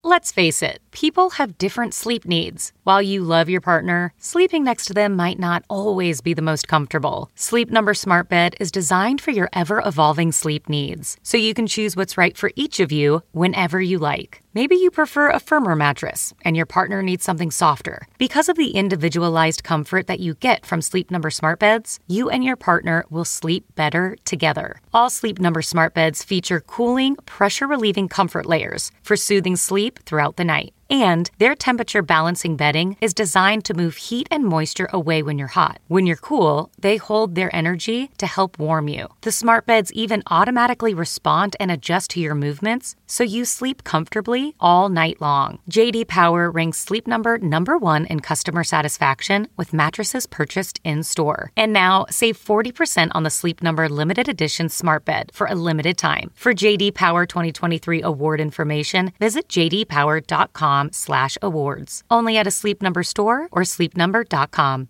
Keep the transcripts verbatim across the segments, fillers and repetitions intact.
Let's face it, people have different sleep needs. While you love your partner, sleeping next to them might not always be the most comfortable. Sleep Number Smart Bed is designed for your ever-evolving sleep needs, so you can choose what's right for each of you whenever you like. Maybe you prefer a firmer mattress and your partner needs something softer. Because of the individualized comfort that you get from Sleep Number Smart Beds, you and your partner will sleep better together. All Sleep Number Smart Beds feature cooling, pressure-relieving comfort layers for soothing sleep throughout the night. And their temperature balancing bedding is designed to move heat and moisture away when you're hot. When you're cool, they hold their energy to help warm you. The smart beds even automatically respond and adjust to your movements, so you sleep comfortably all night long. J D Power ranks Sleep Number number one in customer satisfaction with mattresses purchased in-store. And now, save forty percent on the Sleep Number limited edition smart bed for a limited time. For J D Power twenty twenty-three award information, visit j d power dot com slash awards. Only at a Sleep Number store or sleep number dot com.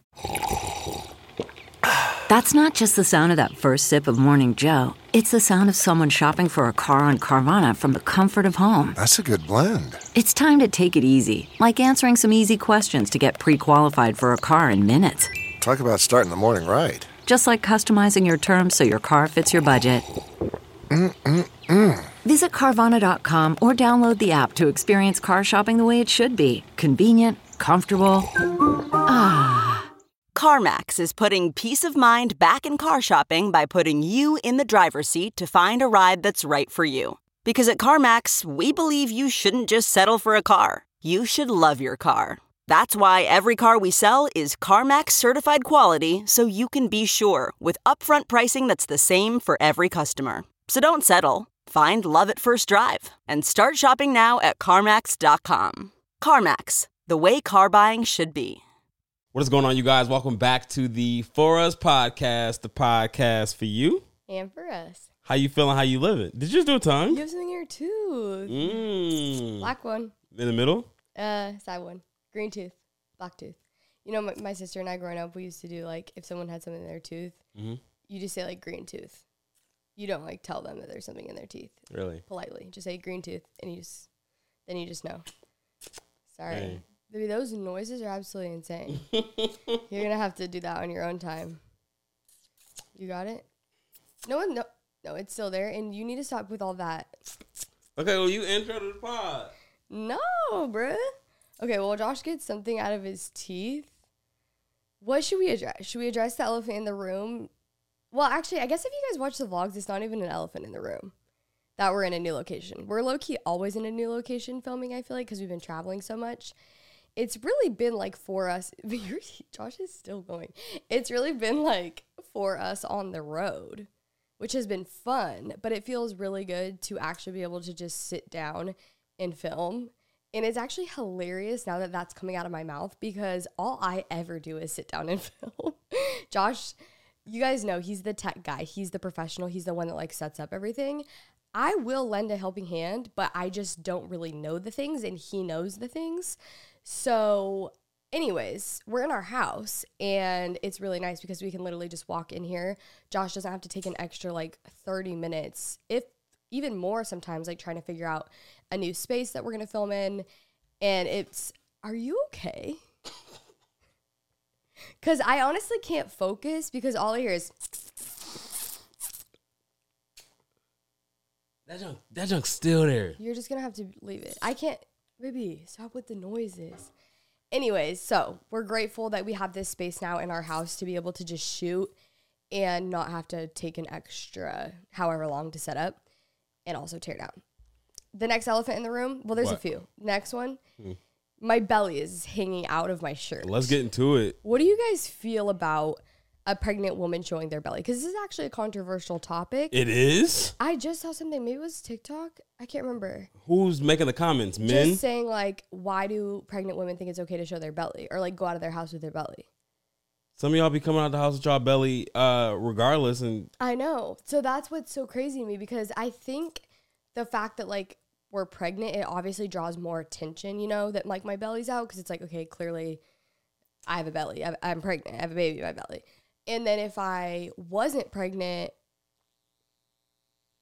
That's not just the sound of that first sip of Morning Joe. It's the sound of someone shopping for a car on Carvana from the comfort of home. That's a good blend. It's time to take it easy, like answering some easy questions to get pre-qualified for a car in minutes. Talk about starting the morning right. Just like customizing your terms so your car fits your budget. Mm-mm-mm. Visit Carvana dot com or download the app to experience car shopping the way it should be. Convenient, comfortable. Ah. CarMax is putting peace of mind back in car shopping by putting you in the driver's seat to find a ride that's right for you. Because at CarMax, we believe you shouldn't just settle for a car. You should love your car. That's why every car we sell is CarMax certified quality, so you can be sure with upfront pricing that's the same for every customer. So don't settle. Find love at first drive and start shopping now at CarMax dot com. CarMax, the way car buying should be. What is going on, you guys? Welcome back to the For Us podcast, the podcast for you. And for us. How you feeling? How you living? Did you just do a tongue? You have something in your tooth. Mm. Black one. In the middle? Uh, side one. Green tooth. Black tooth. You know, my, my sister and I growing up, we used to do, like, if someone had something in their tooth, mm-hmm. you just say, like, green tooth. You don't, like, tell them that there's something in their teeth. Really? Politely. Just say green tooth, and you just, then you just know. Sorry. Hey. Baby, those noises are absolutely insane. You're going to have to do that on your own time. You got it? No one, no, no, it's still there, and you need to stop with all that. Okay, well, you intro to the pod. No, bruh. Okay, well, Josh gets something out of his teeth. What should we address? Should we address the elephant in the room? Well, actually, I guess if you guys watch the vlogs, it's not even an elephant in the room. That we're in a new location. We're low-key always in a new location filming, I feel like, because we've been traveling so much. It's really been, like, for us. Josh is still going. It's really been, like, for us on the road, which has been fun. But it feels really good to actually be able to just sit down and film. And it's actually hilarious now that that's coming out of my mouth because all I ever do is sit down and film. Josh, you guys know he's the tech guy. He's the professional. He's the one that, like, sets up everything. I will lend a helping hand, but I just don't really know the things, and he knows the things. So anyways, we're in our house, and it's really nice because we can literally just walk in here. Josh doesn't have to take an extra, like, thirty minutes, if even more sometimes, like, trying to figure out a new space that we're going to film in. And it's, are you okay? Because I honestly can't focus because all I hear is... That junk, that junk's still there. You're just going to have to leave it. I can't, baby, stop with the noises. Anyways, so we're grateful that we have this space now in our house to be able to just shoot and not have to take an extra however long to set up and also tear down. The next elephant in the room, well, there's What? a few. Next one, Hmm. my belly is hanging out of my shirt. Let's get into it. What do you guys feel about a pregnant woman showing their belly? Because this is actually a controversial topic. It is? I just saw something. Maybe it was TikTok. I can't remember. Who's making the comments? Men? Just saying, like, why do pregnant women think it's okay to show their belly or, like, go out of their house with their belly? Some of y'all be coming out the house with y'all belly uh, regardless. And I know. So that's what's so crazy to me because I think the fact that, like, we're pregnant, it obviously draws more attention, you know, that, like, my belly's out because it's like, okay, clearly I have a belly. I- I'm pregnant. I have a baby in my belly. And then if I wasn't pregnant,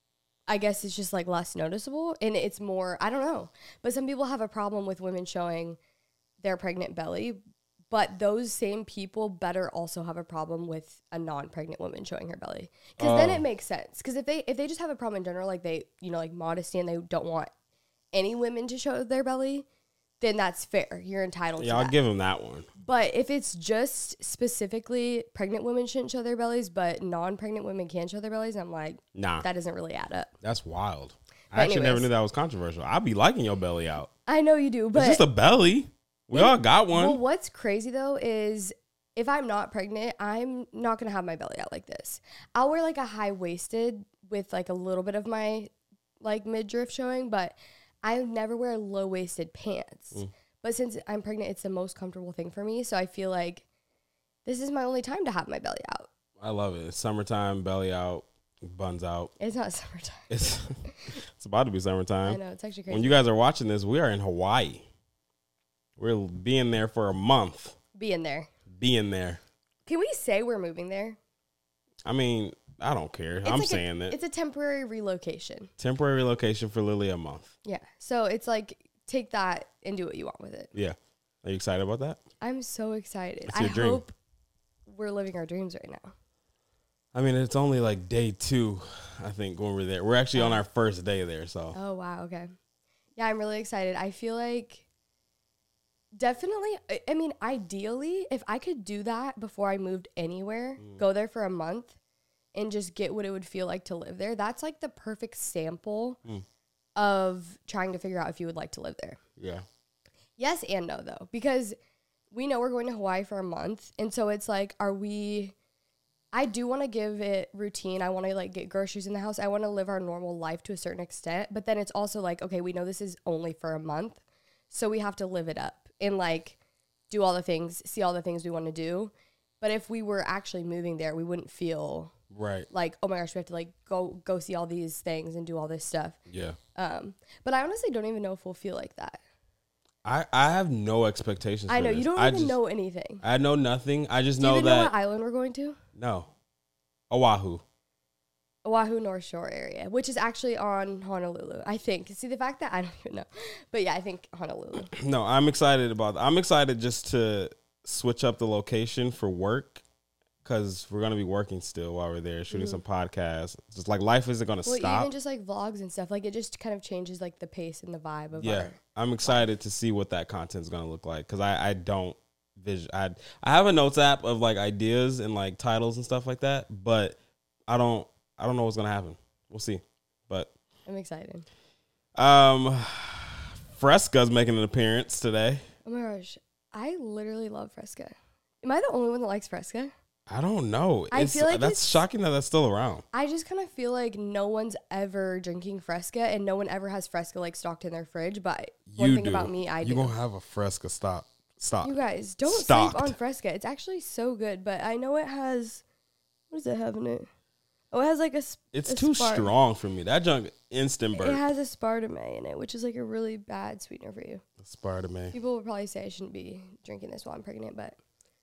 I guess it's just like less noticeable and it's more, I don't know. But some people have a problem with women showing their pregnant belly, but those same people better also have a problem with a non-pregnant woman showing her belly. Because oh. then it makes sense. Because if they if they just have a problem in general, like they, you know, like modesty and they don't want any women to show their belly, then that's fair. You're entitled yeah, to that. Yeah, I'll give them that one. But if it's just specifically pregnant women shouldn't show their bellies, but non-pregnant women can show their bellies, I'm like, nah, that doesn't really add up. That's wild. But I actually anyways, never knew that was controversial. I'd be liking your belly out. I know you do, but it's just a belly. We it, all got one. Well, what's crazy though is if I'm not pregnant, I'm not gonna have my belly out like this. I'll wear like a high waisted with like a little bit of my like midriff showing, but I never wear low waisted pants. Mm. But since I'm pregnant, it's the most comfortable thing for me. So I feel like this is my only time to have my belly out. I love it. It's summertime, belly out, buns out. It's not summertime. It's it's about to be summertime. I know, it's actually crazy. When you guys are watching this, we are in Hawaii. We're being there for a month. Being there. Being there. Can we say we're moving there? I mean, I don't care. It's I'm like saying a, that. It's a temporary relocation. Temporary relocation for literally a month. Yeah. So it's like, take that and do what you want with it. Yeah. Are you excited about that? I'm so excited. It's your I dream. hope we're living our dreams right now. I mean, it's only like day two, I think, when we're there. We're actually on our first day there, so. Oh, wow. Okay. Yeah, I'm really excited. I feel like definitely, I mean, ideally, if I could do that before I moved anywhere, mm. go there for a month and just get what it would feel like to live there, that's like the perfect sample mm. of trying to figure out if you would like to live there. Yeah. Yes and no, though, because we know we're going to Hawaii for a month. And so it's like, are we, I do want to give it routine. I want to like get groceries in the house. I want to live our normal life to a certain extent. But then it's also like, okay, we know this is only for a month. So we have to live it up and like do all the things, see all the things we want to do. But if we were actually moving there, we wouldn't feel right like, oh my gosh, we have to like go go see all these things and do all this stuff. Yeah. Um, but I honestly don't even know if we'll feel like that. I, I have no expectations. I know, for this. you don't I even just, know anything. I know nothing. I just do know you even that. know what island we're going to? No. Oahu. Oahu North Shore area, which is actually on Honolulu, I think. See, the fact that I don't even know. But yeah, I think Honolulu. No, I'm excited about that. I'm excited just to switch up the location for work because we're going to be working still while we're there, shooting mm-hmm. some podcasts. Just like life isn't going to well, stop. Even just like vlogs and stuff. Like it just kind of changes like the pace and the vibe of yeah, our I'm excited life. to see what that content's going to look like because I, I don't vision. I, I have a notes app of like ideas and like titles and stuff like that, but I don't. I don't know what's gonna happen. We'll see, but I'm excited. Um, Fresca's making an appearance today. Oh my gosh, I literally love Fresca. Am I the only one that likes Fresca? I don't know. I it's, feel like that's shocking that that's still around. I just kind of feel like no one's ever drinking Fresca, and no one ever has Fresca like stocked in their fridge. But one you thing do. about me, I you do. You gonna have a Fresca stock? Stop. You guys don't Stocked. sleep on Fresca. It's actually so good, but I know it has. What does it have in it? Oh, it has like a. It's a too spar- strong for me. That junk instant burp. It has aspartame in it, which is like a really bad sweetener for you. Aspartame. People will probably say I shouldn't be drinking this while I'm pregnant, but.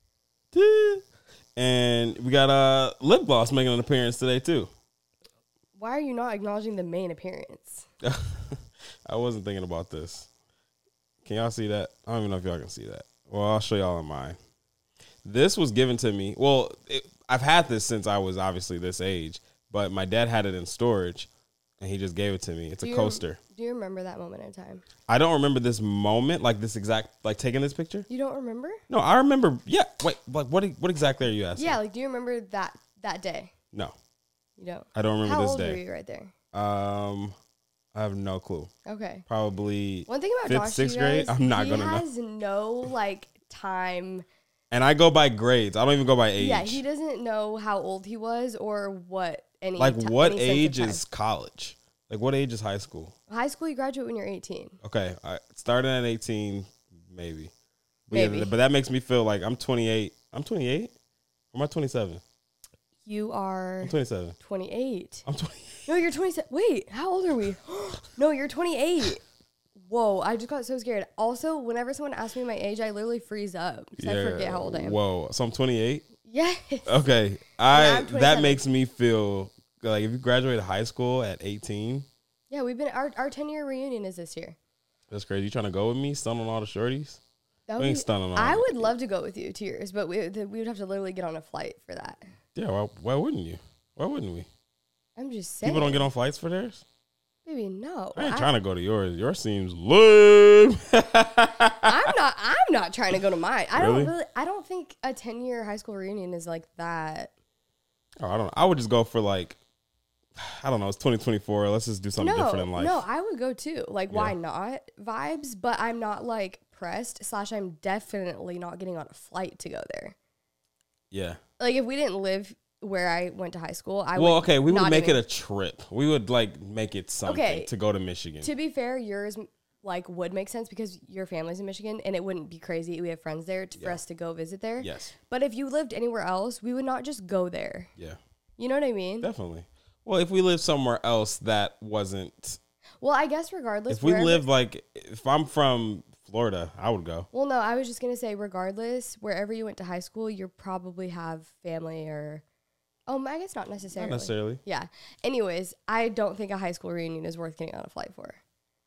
And we got uh, lip gloss making an appearance today too. Why are you not acknowledging the main appearance? I wasn't thinking about this. Can y'all see that? I don't even know if y'all can see that. Well, I'll show y'all on mine. This was given to me. Well, it, I've had this since I was obviously this age, but my dad had it in storage, and he just gave it to me. It's do a you, coaster. Do you remember that moment in time? I don't remember this moment, like this exact, like taking this picture. You don't remember? No, I remember. Yeah. Wait, like what? What exactly are you asking? Yeah, like do you remember that that day? No. You don't. I don't remember How this old day. were you right there? Um, I have no clue. Okay. Probably. One thing about fifth, Josh, sixth you guys, grade. I'm not he gonna know. He has no like time. And I go by grades. I don't even go by age. Yeah, he doesn't know how old he was or what any. Like t- what any sense of age time. is college? Like what age is high school? High school? You graduate when you're eighteen. Okay, I started at eighteen, maybe. But, maybe. Yeah, but that makes me feel like I'm twenty-eight. I'm twenty-eight. Or am I twenty-seven? You are. I'm twenty-seven. twenty-eight. I'm twenty-eight. No, you're twenty-seven. Wait, how old are we? No, you're twenty-eight. Whoa, I just got so scared. Also, whenever someone asks me my age, I literally freeze up because Yeah. I forget how old I am. Whoa, so I'm twenty-eight? Yes. Okay, I Yeah, I'm that twenty-seven. makes me feel like if you graduated high school at eighteen, Yeah, we've been our our ten year reunion is this year. that's crazy. You trying to go with me? Stun on all the shorties? That We would ain't be, stunning on I it. would love to go with you to yours, but we th- we would have to literally get on a flight for that. Yeah, why, why wouldn't you? Why wouldn't we? I'm just saying. People don't get on flights for theirs? Baby, no. I ain't I- trying to go to yours. Yours seems lame. I'm not. I'm not trying to go to mine. I Really? don't really. I don't think a ten year high school reunion is like that. Oh, I don't know. I would just go for like, I don't know. It's twenty twenty-four. Let's just do something No, different in life. no, I would go too. Like, why Yeah. not vibes? But I'm not like pressed. Slash, I'm definitely not getting on a flight to go there. Yeah. Like, if we didn't live where I went to high school, I well, would okay. We would not make even- it a trip. We would like make it something Okay. to go to Michigan. To be fair, yours like would make sense because your family's in Michigan, and it wouldn't be crazy. We have friends there to, for Yeah. us to go visit there. Yes. But if you lived anywhere else, we would not just go there. Yeah. You know what I mean? Definitely. Well, if we lived somewhere else that wasn't, Well, I guess regardless. if we wherever- lived like, if I'm from Florida, I would go. Well, no, I was just gonna say, regardless, wherever you went to high school, you probably have family or, oh, I guess not necessarily. Not necessarily. Yeah. Anyways, I don't think a high school reunion is worth getting on a flight for.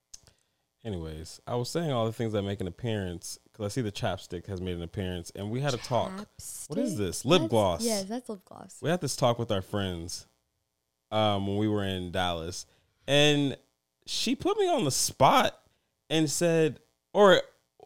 Anyways, I was saying all the things that make an appearance because I see the chapstick has made an appearance, and we had a talk. What is Chapstick? this? Lip That's- gloss. Yes, that's lip gloss. We had this talk with our friends um, when we were in Dallas, and she put me on the spot and said, or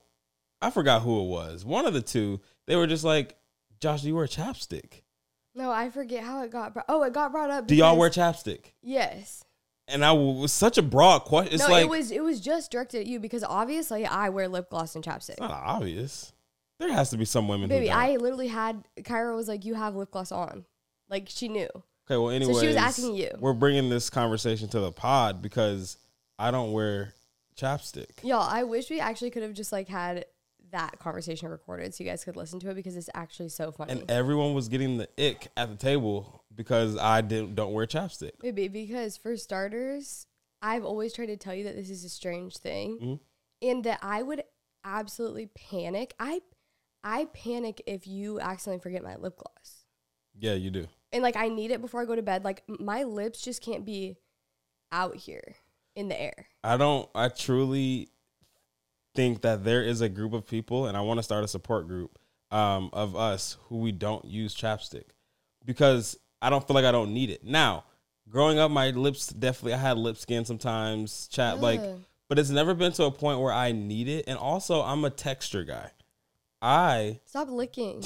I forgot who it was, one of the two. They were just like, "Josh, do you wear chapstick? No, I forget how it got brought. Oh, it got brought up. Do y'all wear because- chapstick?" Yes. And I w- was such a broad question. It's no, like it was it was just directed at you because obviously I wear lip gloss and chapstick. it's not obvious. There has to be some women Baby, who don't. I literally had Kyra was like, "You have lip gloss on," like she knew. Okay, well, anyways, So she was asking you. We're bringing this conversation to the pod because I don't wear chapstick. Y'all, I wish we actually could have just like had that conversation recorded so you guys could listen to it because it's actually so funny. And everyone was getting the ick at the table because I didn't don't wear chapstick. Maybe because for starters, I've always tried to tell you that this is a strange thing Mhm. and that I would absolutely panic. I I panic if you accidentally forget my lip gloss. Yeah, you do. And like I need it before I go to bed. Like my lips just can't be out here in the air. I don't. I truly think that there is a group of people, and I want to start a support group um, of us who we don't use chapstick because I don't feel like I don't need it. Now, growing up, my lips definitely I had lip skin sometimes, chap like, Ugh. but it's never been to a point where I need it. And also, I'm a texture guy. I Stop licking.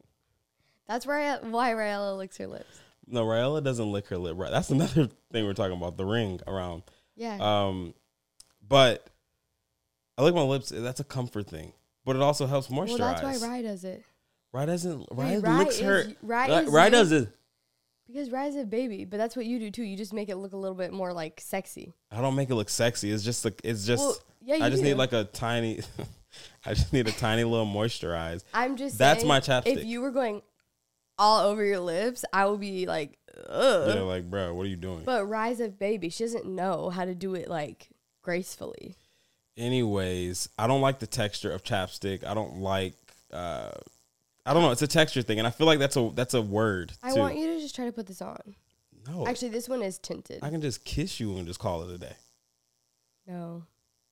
That's why I, why Raella licks her lips. no, Raella doesn't lick her lip. Right, that's another thing we're talking about, the ring around. Yeah. Um, but I lick my lips. That's a comfort thing, but it also helps moisturize. well, that's why Rye does it. Rye doesn't. Rye Hey, Rye licks is- her. Rye Rye, is Rye you- does it. Because Rye's a baby, but that's what you do too. You just make it look a little bit more like sexy. I don't make it look sexy. It's just like it's just. Well, yeah, you I just do. need like a tiny. I just need a tiny little moisturize. I'm just That's saying, my chapstick. If you were going all over your lips, I would be like, ugh. Yeah, like, bro, what are you doing? But Rye's a baby. She doesn't know how to do it like gracefully. Anyways, I don't like the texture of chapstick. I don't like. uh I don't know. It's a texture thing, and I feel like that's a that's a word. I too. want you to just try to put this on. No, Actually, this one is tinted. I can just kiss you and just call it a day. No.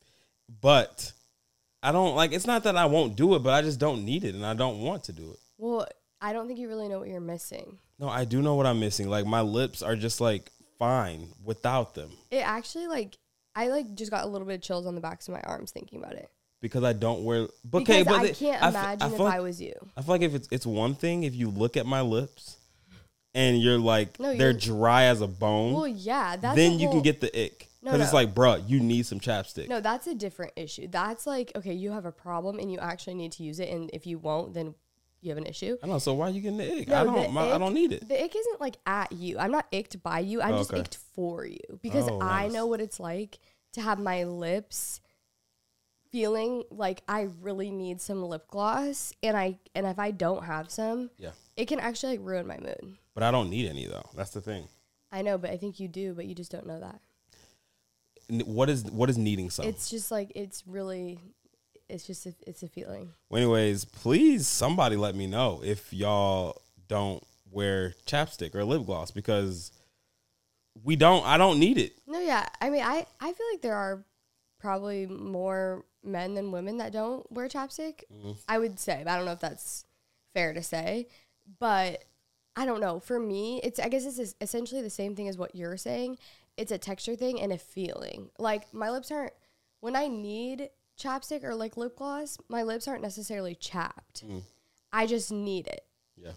But I don't like. It's not that I won't do it, but I just don't need it, and I don't want to do it. Well, I don't think you really know what you're missing. No, I do know what I'm missing. Like my lips are just like fine without them It actually like I like just got a little bit of chills on the backs of my arms thinking about it. because I don't wear. But okay, because but I the- can't I f- imagine I if feel like, I was you. I feel like if it's it's one thing if you look at my lips, and you're like No, they're you're- dry as a bone. Well, yeah, that's then a you whole- can get the ick No, because it's no. like, bruh, you need some chapstick. No, that's a different issue. That's like, okay, you have a problem and you actually need to use it, and if you won't, then you have an issue. I know. So why are you getting the ick? No, I the don't. My, I ick- don't need it. The ick isn't like at you. I'm not icked by you. I'm Oh, just okay. icked for you because Oh, I nice. know what it's like to have my lips feeling like I really need some lip gloss, and I and if I don't have some, Yeah, it can actually like ruin my mood. but I don't need any though. That's the thing. I know, but I think you do, but you just don't know that. N- What is what is needing some? It's just like it's really, it's just a, it's a feeling. Well, anyways, please somebody let me know if y'all don't wear chapstick or lip gloss because we don't. I don't need it. No, yeah. I mean, I, I feel like there are probably more men than women that don't wear chapstick. Mm-hmm. I would say, but I don't know if that's fair to say. But I don't know. For me, it's I guess it's essentially the same thing as what you're saying. It's a texture thing and a feeling. Like, my lips aren't, when I need chapstick or like lip gloss, my lips aren't necessarily chapped. Mm. I just need it. Yeah.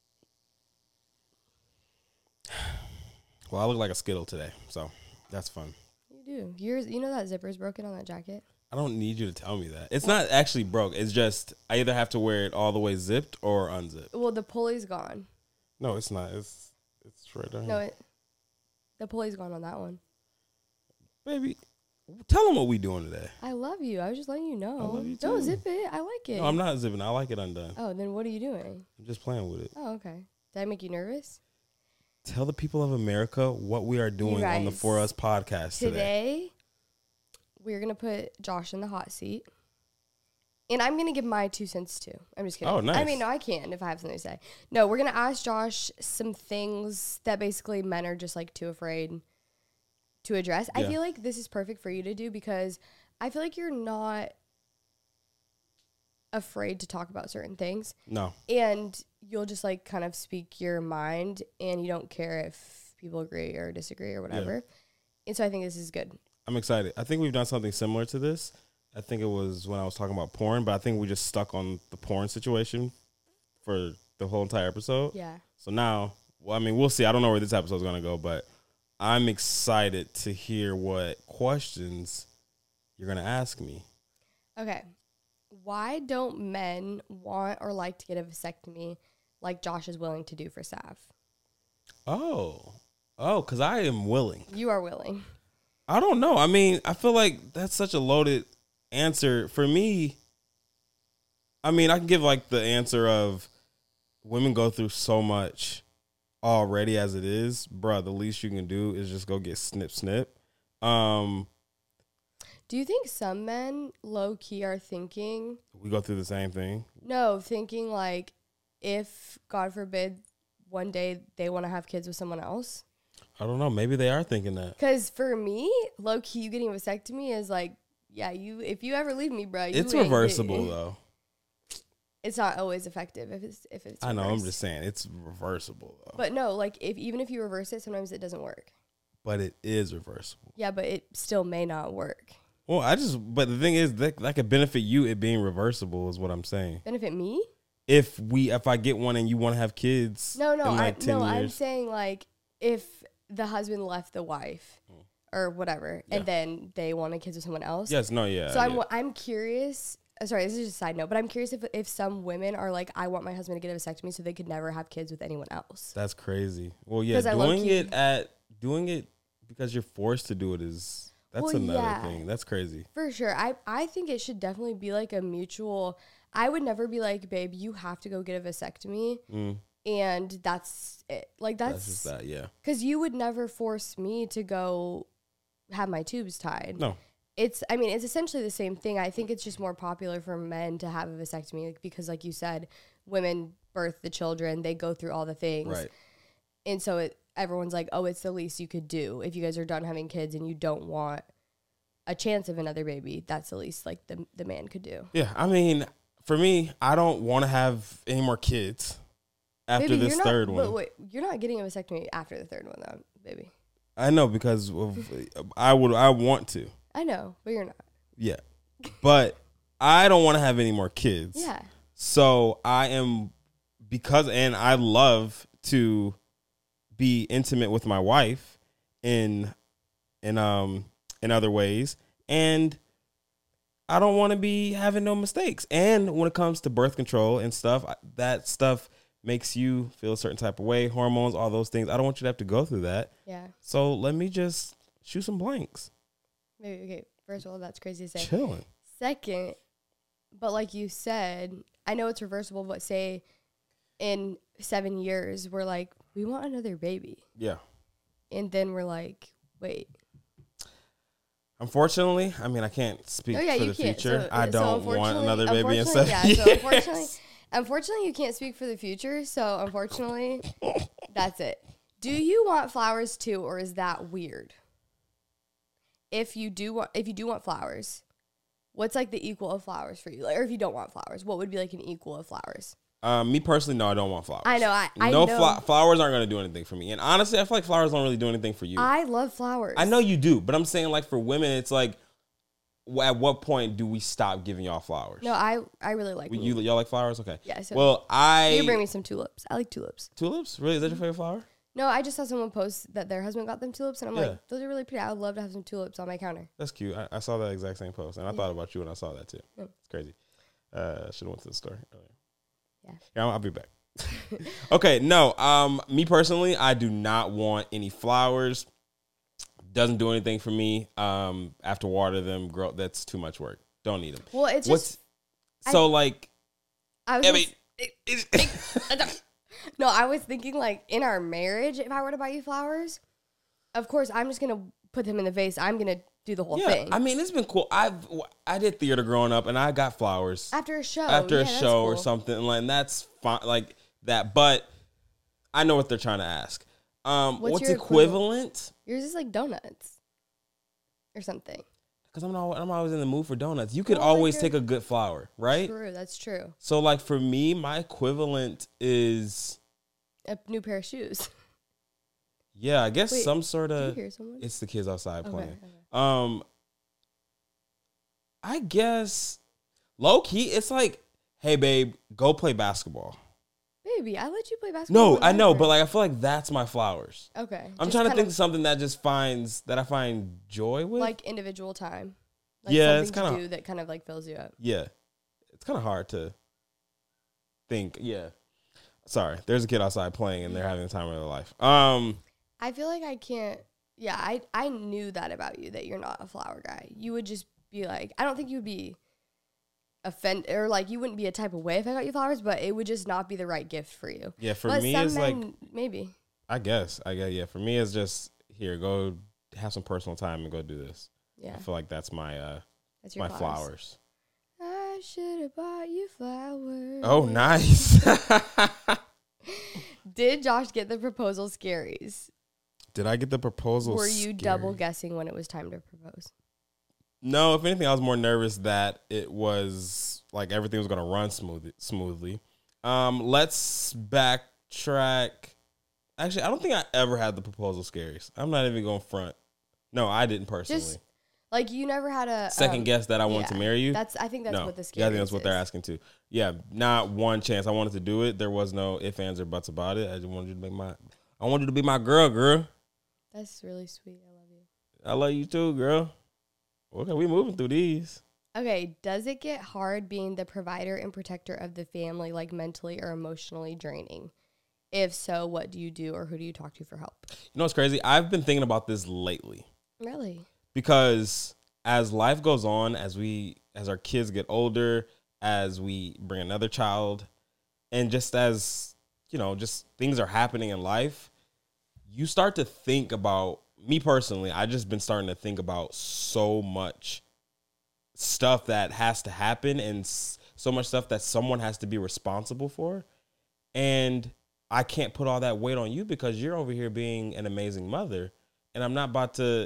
Well, I look like a Skittle today, so that's fun. You do. Yours, you know that zipper's broken on that jacket? I don't need you to tell me that. It's not actually broke. It's just I either have to wear it all the way zipped or unzipped. Well, the pulley's gone. No, it's not. It's it's right there. No, it. The pulley's gone on that one. Baby, tell them what we doing today. I love you. I was just letting you know. I love you too. Don't zip it. I like it. No, I'm not zipping. I like it undone. Oh, then what are you doing? I'm just playing with it. Oh, okay. Did I make you nervous? Tell the people of America what we are doing guys, on the For Us podcast today. Today, we're going to put Josh in the hot seat. And I'm going to give my two cents too. I'm just kidding. Oh, nice. I mean, no, I can if I have something to say. No, we're going to ask Josh some things that basically men are just like too afraid to address. Yeah. I feel like this is perfect for you to do because I feel like you're not afraid to talk about certain things. No. And you'll just like kind of speak your mind and you don't care if people agree or disagree or whatever. Yeah. And so I think this is good. I'm excited. I think we've done something similar to this. I think it was when I was talking about porn, but I think we just stuck on the porn situation for the whole entire episode. Yeah. So now, well, I mean, we'll see. I don't know where this episode is going to go, but I'm excited to hear what questions you're going to ask me. Okay. Why don't men want or like to get a vasectomy like Josh is willing to do for Sav? Oh. Oh, because I am willing. You are willing. I don't know. I mean, I feel like that's such a loaded answer. For me, I mean, I can give like the answer of women go through so much already as it is. Bruh, the least you can do is just go get snip, snip. Um, Do you think some men low-key are thinking... We go through the same thing? No, thinking like if, God forbid, one day they want to have kids with someone else? I don't know. Maybe they are thinking that. Because for me, low-key, you getting a vasectomy is like, yeah, you. If you ever leave me, bro, you it's reversible, get, though. It's not always effective if it's if it's I know, reversed. I'm just saying, it's reversible, though. But no, like, if even if you reverse it, sometimes it doesn't work. But it is reversible. Yeah, but it still may not work. Well, I just, but the thing is, that, that could benefit you, it being reversible, is what I'm saying. Benefit me? If we, if I get one and you want to have kids. No, no, in like I, ten no. years. I'm saying like if the husband left the wife mm. or whatever, yeah. and then they wanted kids with someone else. Yes, no, yeah. So I'm, yeah. I'm curious. Uh, sorry, this is just a side note, but I'm curious if if some women are like, I want my husband to get a vasectomy so they could never have kids with anyone else. That's crazy. Well, yeah, doing it at doing it because you're forced to do it is. That's well, another yeah, thing. That's crazy. For sure. I, I think it should definitely be like a mutual. I would never be like, babe, you have to go get a vasectomy. Mm. And that's it. Like, that's. That's just that, yeah. Because you would never force me to go have my tubes tied. No. It's, I mean, it's essentially the same thing. I think it's just more popular for men to have a vasectomy like, because, like you said, women birth the children, they go through all the things. Right. And so it. Everyone's like, oh, it's the least you could do. If you guys are done having kids and you don't want a chance of another baby, that's the least like the the man could do. Yeah, I mean, for me, I don't want to have any more kids after baby, this not, third one. But wait, you're not getting a vasectomy after the third one, though, baby. I know because of, I would, I want to. I know, but you're not. Yeah, but I don't want to have any more kids. Yeah. So I am because, and I love to be intimate with my wife in in um in other ways, and I don't want to be having no mistakes. And when it comes to birth control and stuff, that stuff makes you feel a certain type of way, hormones, all those things. I don't want you to have to go through that. Yeah. So let me just shoot some blanks. Maybe okay. First of all, that's crazy to say. Chilling. Second, but like you said, I know it's reversible, but say in seven years we're like, we want another baby. Yeah. And then we're like, wait. Unfortunately, I mean, I can't speak oh, yeah, for the can't. future. So, I don't so want another baby in seven yeah, years. So unfortunately, unfortunately, you can't speak for the future. So unfortunately, that's it. Do you want flowers too, or is that weird? If you do want, if you do want flowers, what's like the equal of flowers for you? Like, or if you don't want flowers, what would be like an equal of flowers? Um, me personally, no, I don't want flowers. I know. I, I no know. Fl- flowers aren't going to do anything for me. And honestly, I feel like flowers don't really do anything for you. I love flowers. I know you do, but I'm saying like for women, it's like, at what point do we stop giving y'all flowers? No, I I really like. You y'all like flowers? Okay. Yeah. So well, I you bring me some tulips. I like tulips. Tulips? Really? Is that your favorite flower? No, I just saw someone post that their husband got them tulips, and I'm Yeah. like, those are really pretty. I would love to have some tulips on my counter. That's cute. I, I saw that exact same post, and I Yeah. thought about you when I saw that too. Yeah. It's crazy. Uh, should have went to the store earlier. Yeah. Yeah, I'll, I'll be back. Okay, no. Um, me personally, I do not want any flowers. Doesn't do anything for me. Um, I have to water them. Grow. That's too much work. Don't need them. Well, it's What's just so I, like? I was I just- mean, it, it, no, I was thinking like in our marriage, if I were to buy you flowers, of course I'm just gonna put them in the vase. I'm gonna do the whole yeah. thing I mean, it's been cool. I've I did theater growing up, and I got flowers after a show. after Yeah, a that's show or cool. something, like, and that's fine, like that. But I know what they're trying to ask. Um, What's what's, your equivalent? Yours is like donuts or something. Because I'm not, I'm always in the mood for donuts. You could Well, like always your- take a good flower, right? True, that's true. So, like for me, my equivalent is, A new pair of shoes. yeah, I guess Wait, some sort Did you of. hear someone? It's the kids outside Okay, playing. okay. Um, I guess low key, it's like, hey babe, go play basketball. Baby, I let you play basketball. No, I know, whenever. but like I feel like that's my flowers. okay. I'm just trying to kind think of of something that just finds that I find joy with. like individual time. Like Yeah, something it's to kinda- do that kind of like fills you up. yeah, it's kind of hard to think. Yeah, sorry, there's a kid outside playing and they're having the time of their life. Um, I feel like I can't. Yeah, I I knew that about you, that you're not a flower guy. You would just be like, I don't think you would be offended, or like you wouldn't be a type of way if I got you flowers, but it would just not be the right gift for you. yeah, for but me some it's like men, maybe. I guess I guess yeah. For me it's just here, go have some personal time and go do this. Yeah, I feel like that's my uh that's your my flowers. flowers. I should have bought you flowers. Oh, nice. Did Josh get the proposal scaries? Did I get the proposal? Were you scary? double guessing when it was time to propose? No, if anything, I was more nervous that it was like everything was going to run smooth, smoothly. Um, let's backtrack. Actually, I don't think I ever had the proposal scaries. I'm not even going front. No, I didn't personally. Just like you never had a Second um, guess that I wanted yeah, to marry you. That's I think that's no, what the scaries yeah, I think that's what they're is. asking too. Yeah, not one chance. I wanted to do it. There was no ifs, ands, or buts about it. I just wanted you to make my. I wanted you to be my girl, girl. That's really sweet. I love you. I love you too, girl. Okay, we moving through these. Okay, does it get hard being the provider and protector of the family, like mentally or emotionally draining? If so, what do you do, or who do you talk to for help? You know what's crazy? I've been thinking about this lately Really? because as life goes on, as we, as our kids get older, as we bring another child, and just as, you know, just things are happening in life, you start to think about, me personally, I just been starting to think about so much stuff that has to happen and s- so much stuff that someone has to be responsible for. And I can't put all that weight on you because you're over here being an amazing mother. And I'm not about to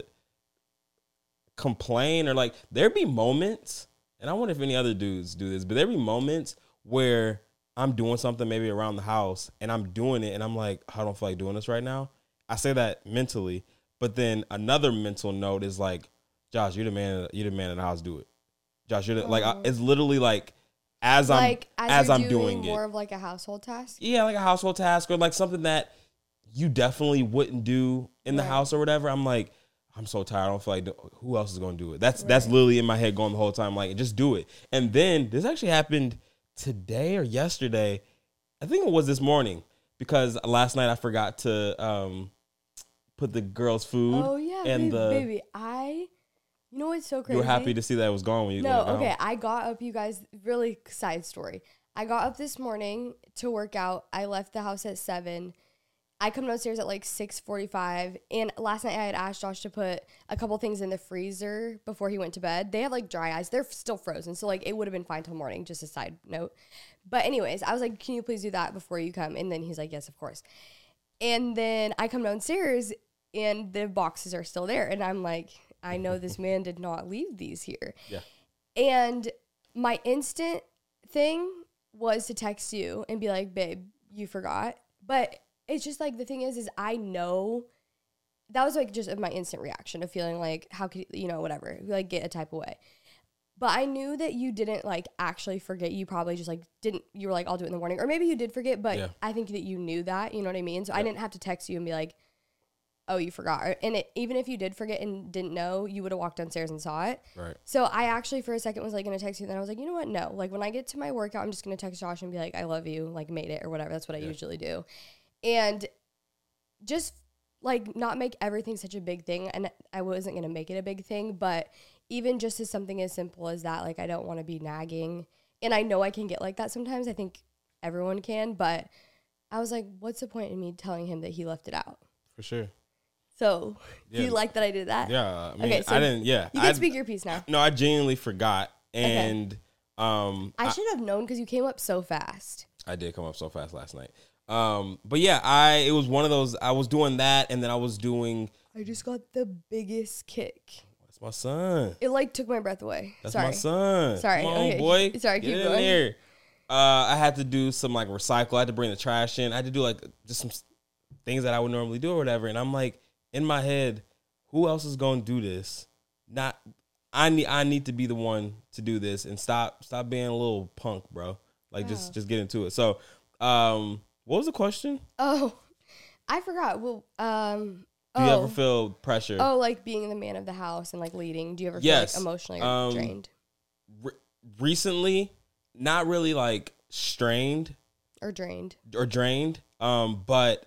complain or like, there be moments, and I wonder if any other dudes do this, but there be moments where I'm doing something maybe around the house and I'm doing it and I'm like, I don't feel like doing this right now. I say that mentally, but then another mental note is like, Josh, you're the man, you're the man in the house, do it. Josh, you're the, like, I, it's literally like, as I'm, Like as, as you're I'm doing more it. of like a household task. Yeah, like a household task or like something that you definitely wouldn't do in the Right. house or whatever. I'm like, I'm so tired. I don't feel like do- who else is going to do it. That's that's Right. literally in my head going the whole time. Like, just do it. And then this actually happened today or yesterday. I think it was this morning because last night I forgot to um, put the girls' food. Oh yeah, and baby, the baby. I, you know what's so crazy? you were happy to see that it was gone when you. No, when it okay. gone. I got up, you guys. Really side story. I got up this morning to work out. I left the house at seven. I come downstairs at like six forty-five. And last night I had asked Josh to put a couple things in the freezer before he went to bed. They have like dry ice. They're still frozen. So like it would have been fine till morning, just a side note. But anyways, I was like, can you please do that before you come? And then he's like, yes, of course. And then I come downstairs and the boxes are still there. And I'm like, I know this man did not leave these here. Yeah. And my instant thing was to text you and be like, babe, you forgot. But it's just like, the thing is, is I know that was like just my instant reaction of feeling like, how could, you know, whatever, like get a type of way. But I knew that you didn't like actually forget. You probably just like didn't, you were like, I'll do it in the morning. Or maybe you did forget, but yeah. I think that you knew that, you know what I mean? So yeah. I didn't have to text you and be like, oh, you forgot. And it, even if you did forget and didn't know, you would have walked downstairs and saw it. Right. So I actually for a second was like going to text you. And then I was like, you know what? No. Like when I get to my workout, I'm just going to text Josh and be like, I love you. Like made it or whatever. That's what I yeah. usually do. And just like not make everything such a big thing. And I wasn't going to make it a big thing. But even just as something as simple as that, like I don't want to be nagging. And I know I can get like that sometimes. I think everyone can. But I was like, what's the point in me telling him that he left it out? For sure. So, yeah. do you like that I did that? Yeah. I mean, okay, so I didn't, yeah. You can I, speak your piece now. No, I genuinely forgot. And okay. um, I, I should have known because you came up so fast. I did come up so fast last night. Um, but yeah, I it was one of those, I was doing that and then I was doing. I just got the biggest kick. That's my son. It like took my breath away. That's Sorry. my son. Sorry. Come on, okay. boy. Sorry, Get keep in going. there. Uh, I had to do some like recycle. I had to bring the trash in. I had to do like just some things that I would normally do or whatever. And I'm like, in my head, who else is going to do this? Not, I need, I need to be the one to do this and stop, stop being a little punk, bro. Like wow. just, just get into it. So, um, what was the question? Oh, I forgot. Well, um, do you oh. ever feel pressure? Oh, like being the man of the house and like leading. Do you ever yes. feel like emotionally um, drained? Re- recently, not really like strained or drained or drained. Um, but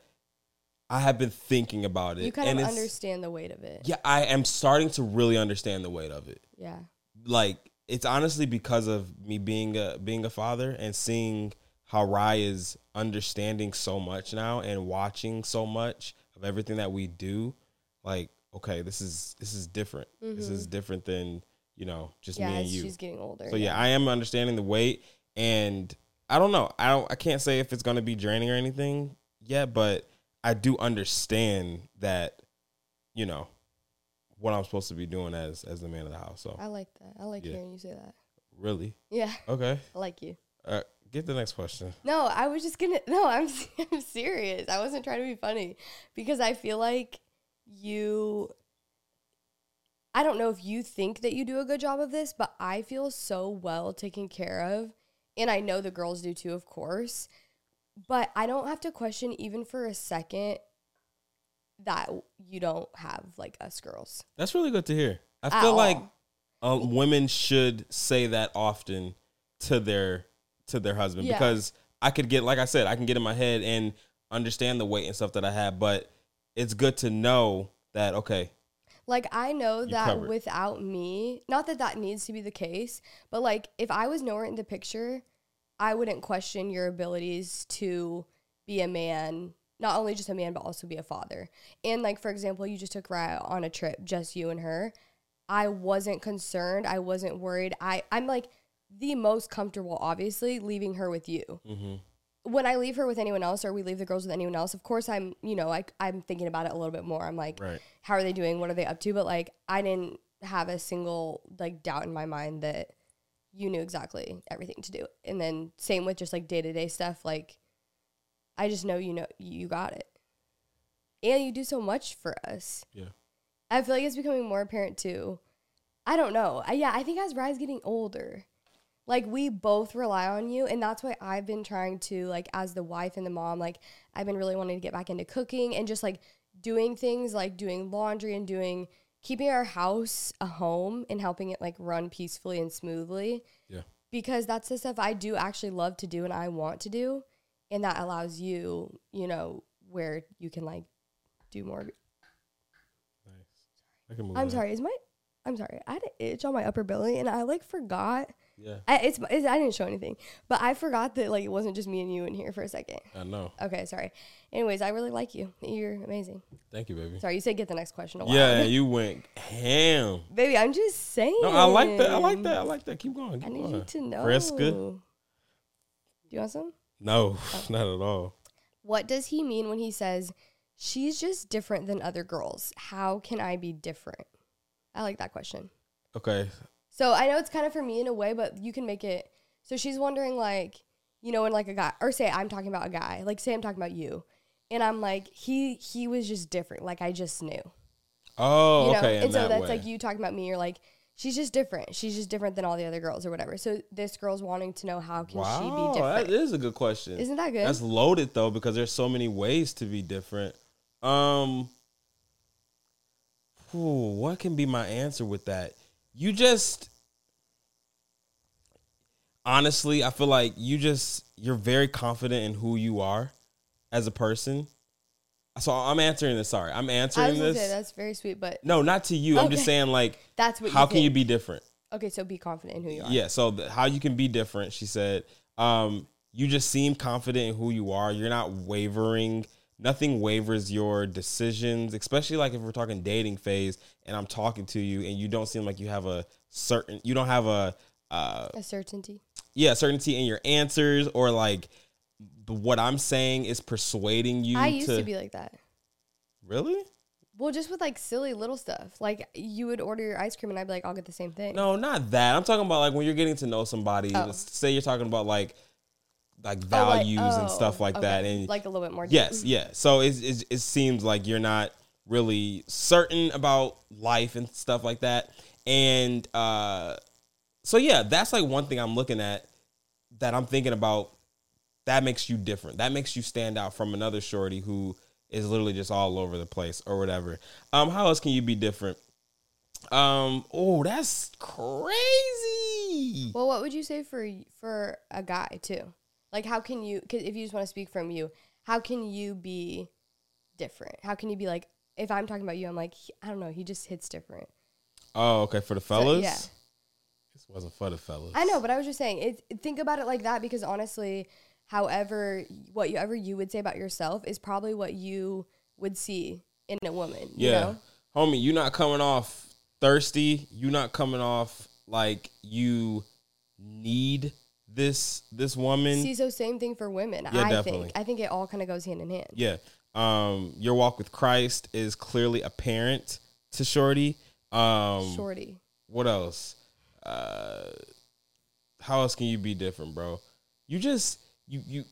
I have been thinking about it. You kind and of it's, understand the weight of it. Yeah, I am starting to really understand the weight of it. Yeah. Like, it's honestly because of me being a being a father and seeing how Rye is understanding so much now and watching so much of everything that we do. Like, okay, this is this is different. Mm-hmm. This is different than, you know, just yeah, me and you. She's getting older. So yeah, yeah, I am understanding the weight, and I don't know. I don't. I can't say if it's gonna be draining or anything yet, but I do understand that, you know, what I'm supposed to be doing as as the man of the house. So I like that. I like yeah. hearing you say that. Really? Yeah. Okay. I like you. Uh, get the next question. No, I was just gonna. No, I'm I'm serious. I wasn't trying to be funny because I feel like you. I don't know if you think that you do a good job of this, but I feel so well taken care of, and I know the girls do too, of course. But I don't have to question even for a second that you don't have like us girls. That's really good to hear. I At feel all. like um, women should say that often to their to their husband Yeah. because I could get, like I said, I can get in my head and understand the weight and stuff that I have, but it's good to know that, okay. Like, I know that covered. without me, not that that needs to be the case, but like if I was nowhere in the picture, I wouldn't question your abilities to be a man, not only just a man, but also be a father. And like, for example, you just took Raya on a trip, just you and her. I wasn't concerned. I wasn't worried. I, I'm like the most comfortable, obviously, leaving her with you. Mm-hmm. When I leave her with anyone else or we leave the girls with anyone else, of course, I'm, you know, I, I'm thinking about it a little bit more. I'm like, right. How are they doing? What are they up to? But like, I didn't have a single like doubt in my mind that you knew exactly everything to do. And then same with just like day-to-day stuff. Like, I just know, you know, you got it. And you do so much for us. Yeah. I feel like it's becoming more apparent too. I don't know. I, yeah, I think as Rye's getting older, like we both rely on you. And that's why I've been trying to, like, as the wife and the mom, like I've been really wanting to get back into cooking and just like doing things like doing laundry and doing, keeping our house a home and helping it like run peacefully and smoothly. Yeah. Because that's the stuff I do actually love to do and I want to do. And that allows you, you know, where you can like do more. Nice. I can move I'm on. sorry. Is my, I'm sorry. I had an itch on my upper belly and I like forgot. Yeah. I, it's, it's, I didn't show anything, but I forgot that like it wasn't just me and you in here for a second. I know. Okay. Sorry. Anyways, I really like you. You're amazing. Thank you, baby. Sorry. You said get the next question a while. Yeah, you went ham. Baby, I'm just saying. No, I like that. I like that. I like that. Keep going. Keep I need going. you to know. Fresca? Do you want some? No, not at all. What does he mean when he says, she's just different than other girls? How can I be different? I like that question. Okay. So I know it's kind of for me in a way, but you can make it. So she's wondering, like, you know, when like a guy, or say I'm talking about a guy, like say I'm talking about you, and I'm like, he he was just different. Like I just knew. Oh, you know? okay. And in so that that's way. like you talking about me. You're like, she's just different. She's just different than all the other girls or whatever. So this girl's wanting to know, how can Wow, she be different? that is a good question. Isn't that good? That's loaded though, because there's so many ways to be different. Um, ooh, what can be my answer with that? You just, honestly, I feel like you just, you're very confident in who you are as a person. So I'm answering this. Sorry, I'm I answering was gonna this. say that's very sweet, but No, not to you. I'm just Okay. saying, like, that's what. how you can you think. be different? Okay, so be confident in who you are. Yeah, so the, how you can be different, she said. Um, you just seem confident in who you are. You're not wavering. Nothing wavers your decisions, especially like if we're talking dating phase and I'm talking to you and you don't seem like you have a certain, you don't have a, uh, A certainty. yeah, certainty in your answers, or like the, what I'm saying is persuading you I used to, to be like that. Really? Well, just with like silly little stuff. Like you would order your ice cream and I'd be like, I'll get the same thing. No, not that. I'm talking about like when you're getting to know somebody. Oh. Let's say you're talking about like like Oh, like- values and oh, stuff like okay. that, and like a little bit more. deep. yes, yeah. So it, it it seems like you're not really certain about life and stuff like that, and uh, so yeah, that's like one thing I'm looking at that I'm thinking about. That makes you different. That makes you stand out from another shorty who is literally just all over the place or whatever. Um, how else can you be different? Um, oh, that's crazy. Well, what would you say for for a guy too? Like, how can you? Cause if you just want to speak from you, how can you be different? How can you be like? If I'm talking about you, I'm like, he- I don't know. He just hits different. Oh, okay. For the So, fellas? yeah. This wasn't for the fellas. I know, but I was just saying, it, think about it like that, because honestly, however, what you ever you would say about yourself is probably what you would see in a woman. You Yeah. know? Homie, you not coming off thirsty. You not coming off like you need this this woman. See, so same thing for women. Yeah, I definitely. think. I think it all kind of goes hand in hand. Yeah. Um, your walk with Christ is clearly apparent to Shorty. Um, Shorty. What else? Uh, how else can you be different, bro? You just you you.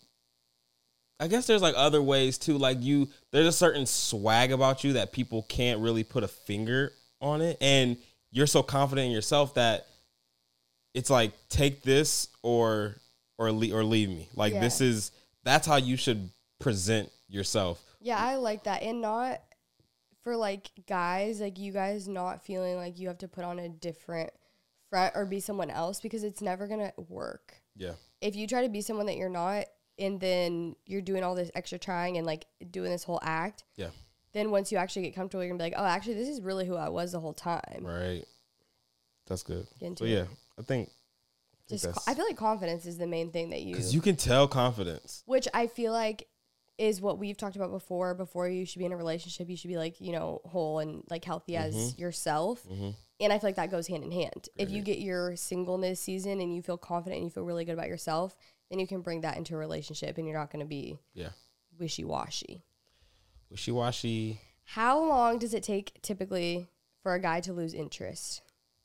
I guess there's like other ways too. Like you, there's a certain swag about you that people can't really put a finger on it, and you're so confident in yourself that it's like take this or or leave, or leave me. Like Yeah. this is that's how you should present yourself. Yeah, I like that. And not for like guys, like you guys not feeling like you have to put on a different front or be someone else, because it's never going to work. Yeah. If you try to be someone that you're not, and then you're doing all this extra trying and like doing this whole act, Yeah. then once you actually get comfortable, you're going to be like, oh, actually, this is really who I was the whole time. Right. That's good. Get into So it. yeah, I think Just, that's- co- I feel like confidence is the main thing that you, because you can tell confidence. which I feel like is what we've talked about before. Before you should be in a relationship, you should be like, you know, whole and like healthy as Mm-hmm. yourself. And I feel like that goes hand in hand. If you get your singleness season and you feel confident and you feel really good about yourself, then you can bring that into a relationship and you're not going to be Yeah. wishy-washy. Wishy washy. How long does it take typically for a guy to lose interest?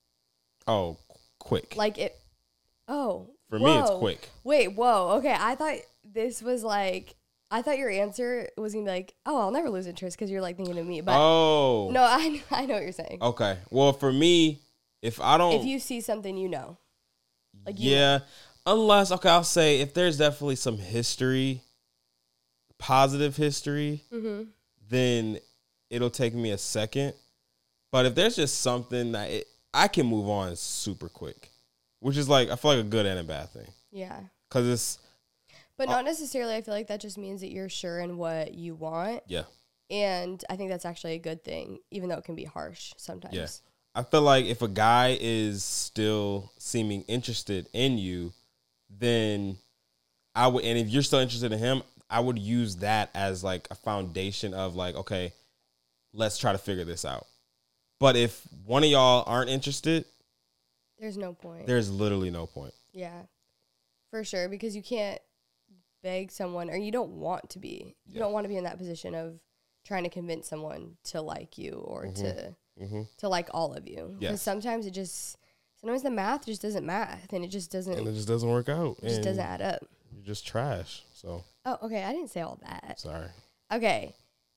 Oh, quick. Like it, oh. For me, it's whoa. quick. Wait, whoa. Okay, I thought this was like, I thought your answer was going to be like, oh, I'll never lose interest because you're like thinking of me. But oh. no, I, I know what you're saying. Okay. Well, for me, if I don't, If you see something, you know. Like you yeah, unless okay, I'll say if there's definitely some history, positive history, Mm-hmm. then it'll take me a second. But if there's just something that it, I can move on super quick, which is like I feel like a good and a bad thing Yeah. because it's But not necessarily. I feel like that just means that you're sure in what you want. yeah. And I think that's actually a good thing, even though it can be harsh sometimes. Yeah. I feel like if a guy is still seeming interested in you, then I would, and if you're still interested in him, I would use that as like a foundation of like, okay, let's try to figure this out. But if one of y'all aren't interested, There's no point. there's literally no point. Yeah. For sure. Because you can't beg someone, or you don't want to be. You Yeah. don't want to be in that position of trying to convince someone to like you or Mm-hmm. to Mm-hmm. to like all of you. Because Yes. sometimes it just sometimes the math just doesn't math, and it just doesn't And it it just doesn't work out. just and doesn't add up. You're just trash. So Oh, okay. I didn't say all that. sorry. Okay.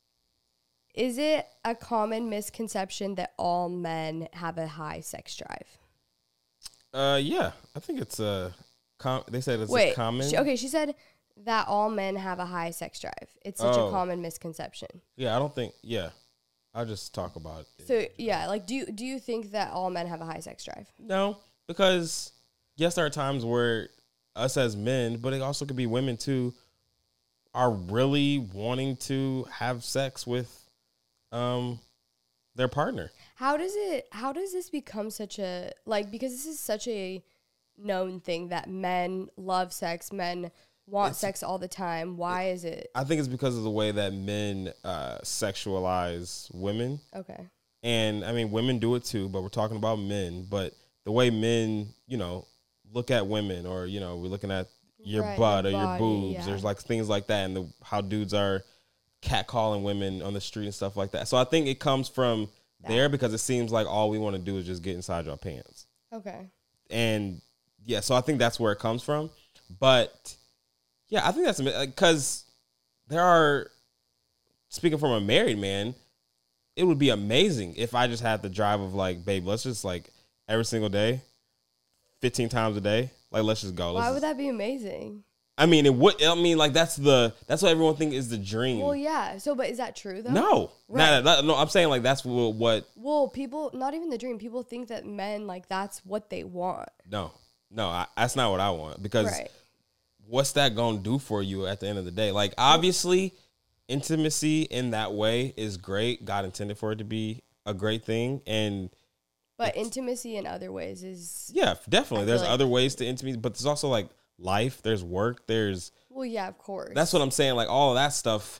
Is it a common misconception that all men have a high sex drive? Uh, yeah, I think it's a. Com- they said it's Wait. a common. She, okay, she said that all men have a high sex drive. It's such Oh. a common misconception. Yeah, I don't think. Yeah, I'll just talk about it. So yeah, like do you do you think that all men have a high sex drive? No, because yes, there are times where us as men, but it also could be women too, are really wanting to have sex with um their partner. How does it how does this become such a like because this is such a known thing that men love sex, men want It's- sex all the time. Why is it I think it's because of the way that men uh, sexualize women. okay? And I mean, women do it too, but we're talking about men. But the way men, you know, look at women, or, you know, we're looking at your Right, butt your or your body, boobs. yeah. There's like things like that, and the, how dudes are catcalling women on the street and stuff like that. So I think it comes from there because it seems like all we want to do is just get inside your pants. Okay. And yeah, so I think that's where it comes from. But yeah, I think that's because there are, speaking from a married man, it would be amazing if I just had the drive of like, babe, let's just like every single day, fifteen times a day, like let's just go. Let's Why would just- that be amazing? I mean, it would. I mean, like that's the that's what everyone think is the dream. Well, yeah. So, but is that true though? no, Right. no, no, no. I'm saying like that's what, what. Well, people, not even the dream. People think that men like that's what they want. No, no, I, that's not what I want because. Right. What's that gonna do for you at the end of the day? Like, obviously, intimacy in that way is great. God intended for it to be a great thing, and But intimacy in other ways is yeah, definitely. I There's feel like- other ways to intimacy, but there's also like life. There's work. There's well, yeah, of course. that's what I'm saying. Like all of that stuff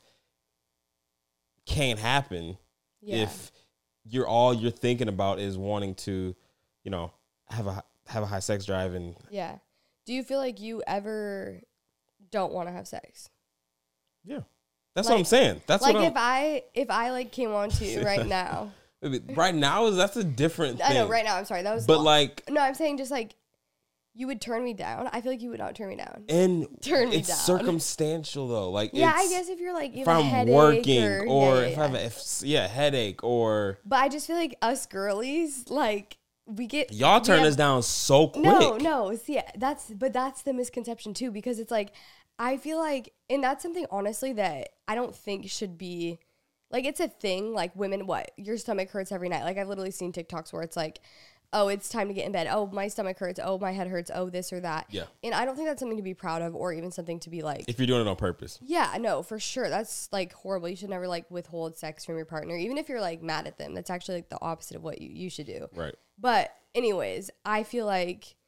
can't happen yeah. if you're all you're thinking about is wanting to, you know, have a have a high sex drive and Yeah. Do you feel like you ever don't want to have sex? yeah. That's Like- what I'm saying. That's like what I'm. if I if I like came on to you right now. Right now is that's a different thing. I know right now. I'm sorry. That was But long. like, no, I'm saying just like you would turn me down. I feel like you would not turn me down. and Turn me it's down. circumstantial though. Like, Yeah, I it's guess if you're like you if have a I'm headache working or, or yeah, yeah, if I have yeah. a if, yeah headache or But I just feel like us girlies like we get y'all we turn have- us down so quick. No, no. See, that's but that's the misconception too, because it's like I feel like, and that's something honestly that I don't think should be like it's a thing. Like women, what your stomach hurts every night. Like I've literally seen TikToks where it's like, oh, it's time to get in bed. Oh, my stomach hurts. Oh, my head hurts. Oh, this or that. Yeah. And I don't think that's something to be proud of, or even something to be like. If you're doing it on purpose. Yeah, no, for sure. That's like horrible. You should never like withhold sex from your partner, even if you're like mad at them. That's actually like the opposite of what you, you should do. Right. But anyways, I feel like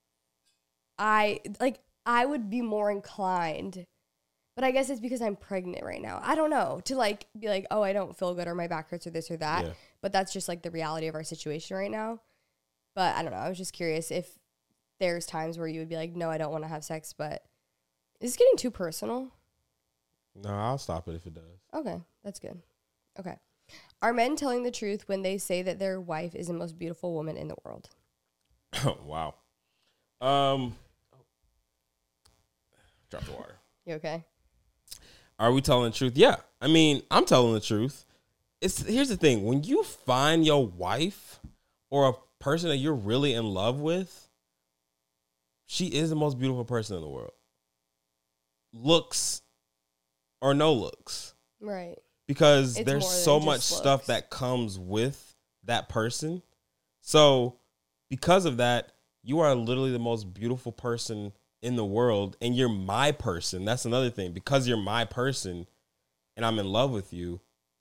I like I would be more inclined, but I guess it's because I'm pregnant right now. I don't know, to like be like, oh, I don't feel good or my back hurts or this or that. Yeah. But that's just like the reality of our situation right now. But I don't know. I was just curious if there's times where you would be like, no, I don't want to have sex, but is this getting too personal? No, I'll stop it if it does. Okay, that's good. Okay. Are men telling the truth when they say that their wife is the most beautiful woman in the world? Wow. Um. Drop the water. You okay? Are we telling the truth? Yeah. I mean, I'm telling the truth. It's here's the thing. When you find your wife or a person that you're really in love with, she is the most beautiful person in the world. Looks or no looks. Right. Because It's there's more than so just much looks. stuff that comes with that person. So because of that, you are literally the most beautiful person in the world, and you're my person. That's another thing. Because you're my person and I'm in love with you,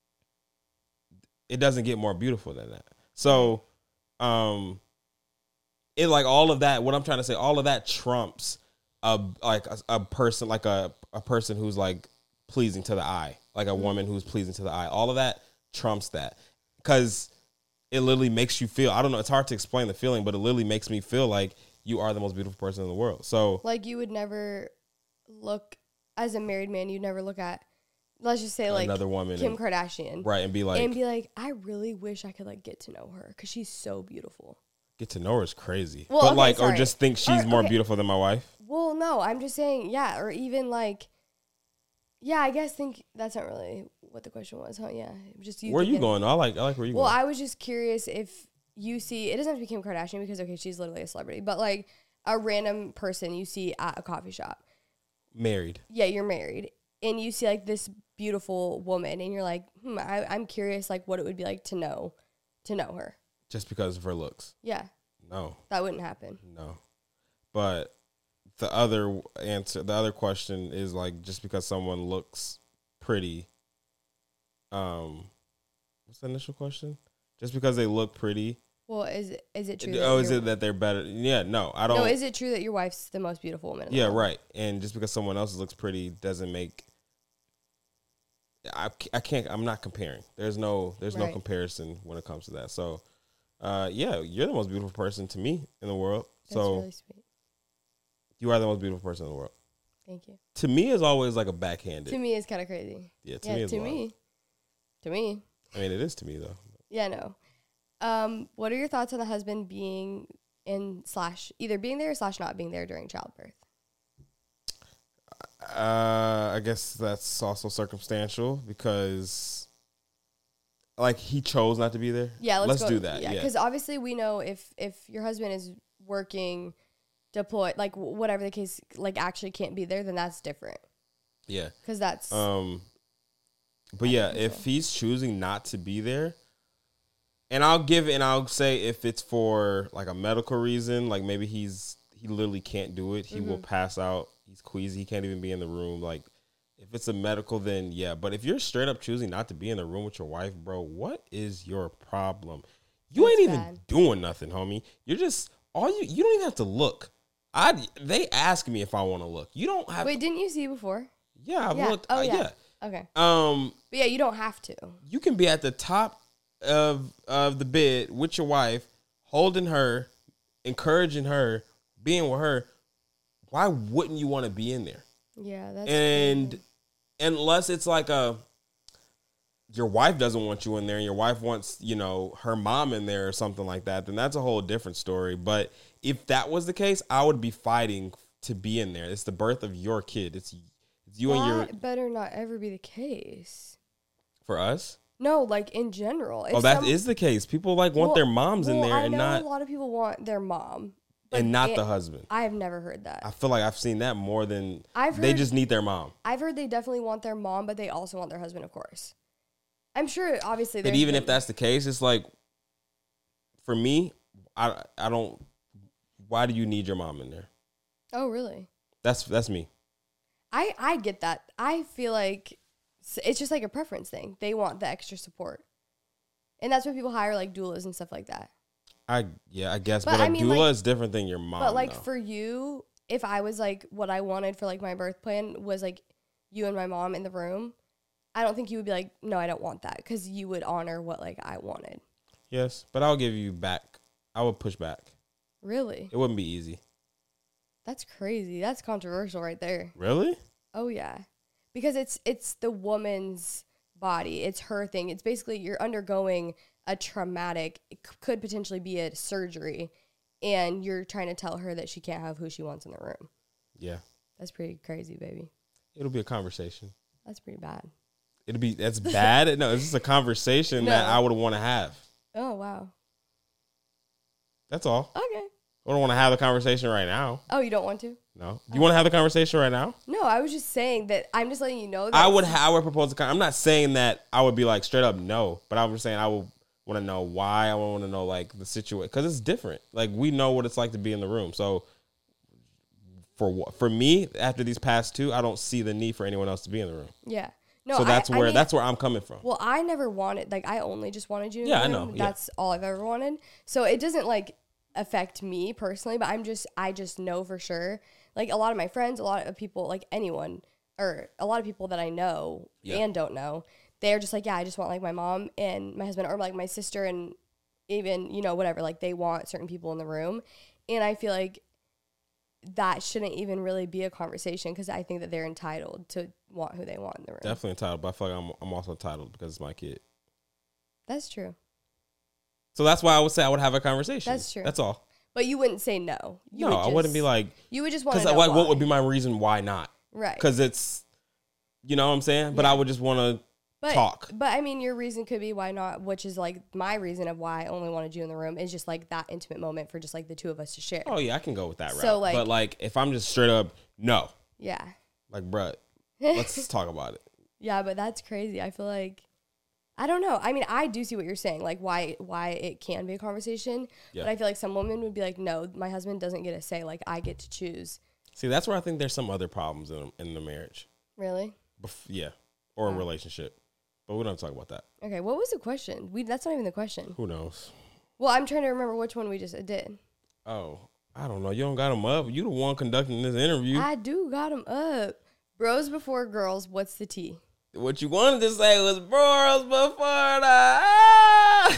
it doesn't get more beautiful than that. So um it like all of that, what I'm trying to say, all of that trumps a like a, a person like a, a person who's like pleasing to the eye, like a woman who's pleasing to the eye. All of that trumps that, because it literally makes you feel, I don't know, it's hard to explain the feeling, but it literally makes me feel like you are the most beautiful person in the world. So Like you would never look as a married man, you'd never look at, let's just say like Another woman Kim and- Kardashian. Right, and be like, and be like, I really wish I could like get to know her because she's so beautiful. get to know her is crazy. Well, but okay, like, sorry. or just think she's Or- more okay. beautiful than my wife. Well, no, I'm just saying, yeah, or even like, yeah, I guess think that's not really what the question was, huh? Yeah, just you. Where are you thinking- going? I like, I like where you Well, going. I was just curious if you see, it doesn't have to be Kim Kardashian because, okay, she's literally a celebrity, but like a random person you see at a coffee shop. Married. Yeah, you're married and you see like this beautiful woman and you're like, hmm, I, I'm curious like what it would be like to know, to know her. Just because of her looks. Yeah, No, that wouldn't happen. no. But the other answer, the other question is like, just because someone looks pretty, um, what's the initial question? Just because they look pretty, Well, is it, is it true? oh, that is your- it that they're better? Yeah, no, I don't. No, is it true that your wife's the most beautiful woman in the Yeah, world? right. And just because someone else looks pretty doesn't make. I, I can't. I'm not comparing. There's no. There's no Right. comparison when it comes to that. So, uh, yeah, you're the most beautiful person to me in the world. That's so really sweet. you are the most beautiful person in the world. Thank you. To me, is always like a backhanded. To me, it's kind of crazy. Yeah, to yeah, me, it's to wild. me. To me. I mean, it is to me though. Yeah, no. Um, what are your thoughts on the husband being in slash either being there slash not being there during childbirth? Uh, I guess that's also circumstantial because, like, he chose not to be there. Yeah, let's, go, do that. Yeah, because obviously we know if if your husband is working, deployed, like w- whatever the case, like actually can't be there, then that's different. yeah. Because that's Um, but yeah, think if so. he's choosing not to be there, and I'll give and I'll say if it's for like a medical reason, like maybe he's he literally can't do it, he will Mm-hmm. pass out, he's queasy, he can't even be in the room. Like if it's a medical, then yeah. But if you're straight up choosing not to be in the room with your wife, bro, what is your problem? You That's ain't even bad. doing nothing, homie. You're just all you. You don't even have to look. I they ask me if I want to look. You don't have. wait, didn't you see before? Yeah, I've yeah. looked. Oh uh, yeah. yeah. Okay. Um, But yeah, you don't have to. you can be at the top of of the bed with your wife, holding her, encouraging her, being with her. Why wouldn't you want to be in there? Yeah, that's And crazy. unless it's like a your wife doesn't want you in there and your wife wants, you know, her mom in there or something like that, then that's a whole different story. But if that was the case, I would be fighting to be in there. It's the birth of your kid. It's, it's you and your That better not ever be the case. for us. No, like in general. If Oh, that some- is the case. People like want Well- their moms in well, there I and know not a lot of people want their mom, but and not it- the husband. I have never heard that. I feel like I've seen that more than I've they heard- just need their mom. I've heard they definitely want their mom, but they also want their husband, of course. I'm sure, obviously. But there's even been- if that's the case, it's like for me, I I don't. Why do you need your mom in there? Oh, really? That's that's me. I I get that. I feel like s- it's just like a preference thing. They want the extra support, and that's why people hire like doulas and stuff like that. I yeah, I guess, But but, a I mean, doula like- is different than your mom. but like though. for you, if I was like what I wanted for like my birth plan was like you and my mom in the room, I don't think you would be like, no, I don't want that, because you would honor what like I wanted. yes, but I'll give you back. I would push back. Really? It wouldn't be easy. That's crazy. That's controversial right there. Really? Oh yeah, because it's it's the woman's body. It's her thing. It's basically you're undergoing a traumatic, it c- could potentially be a surgery, and you're trying to tell her that she can't have who she wants in the room. Yeah. That's pretty crazy, baby. It'll be a conversation. That's pretty bad. It'll be that's bad. No, it's just a conversation that No. I would want to have. Oh wow. That's all. Okay. I don't want to have the conversation right now. Oh, you don't want to? No. You want to have the conversation right now? No, I was just saying that. I'm just letting you know that I would. Ha- I would propose a con- I'm not saying that I would be like straight up no, but I was saying I would want to know why. I want to know like the situation because it's different. Like we know what it's like to be in the room. So for wh- for me, after these past two, I don't see the need for anyone else to be in the room. Yeah. No. so I- that's I where mean- that's where I'm coming from. Well, I never wanted, like, I only just wanted you in Yeah, the I room. know, yeah. That's all I've ever wanted. So it doesn't, like, affect me personally, but I'm just, I just know for sure. Like, a lot of my friends, a lot of people, like, anyone, or a lot of people that I know Yeah. and don't know, they're just like, yeah, I just want, like, my mom and my husband, or, like, my sister and even, you know, whatever. Like, they want certain people in the room. And I feel like that shouldn't even really be a conversation because I think that they're entitled to want who they want in the room. Definitely entitled, but I feel like I'm, I'm also entitled because it's my kid. That's true. So that's why I would say I would have a conversation. That's true. That's all. But you wouldn't say no. You no, would I wouldn't just- be like, You would just want to because know like, why. what would be my reason why not? Right. Because it's, you know what I'm saying? But Yeah. I would just want to But, talk. But I mean, your reason could be why not, which is like my reason of why I only wanted you in the room is just like that intimate moment for just like the two of us to share. Oh yeah, I can go with that route. So, like- but like, if I'm just straight up no, Yeah. like, bruh, let's talk about it. Yeah, but that's crazy. I feel like I don't know. I mean, I do see what you're saying, like why why it can be a conversation. Yeah. But I feel like some women would be like, no, my husband doesn't get a say. Like I get to choose. See, that's where I think there's some other problems in in the marriage. Really? Bef- yeah, or a relationship. But we don't talk about that. Okay. What was the question? We that's not even the question. Who knows? Well, I'm trying to remember which one we just did. Oh, I don't know. You don't got them up. You the one conducting this interview. I do got him up. Bros before girls. What's the T? What you wanted to say was bros before the. Ah!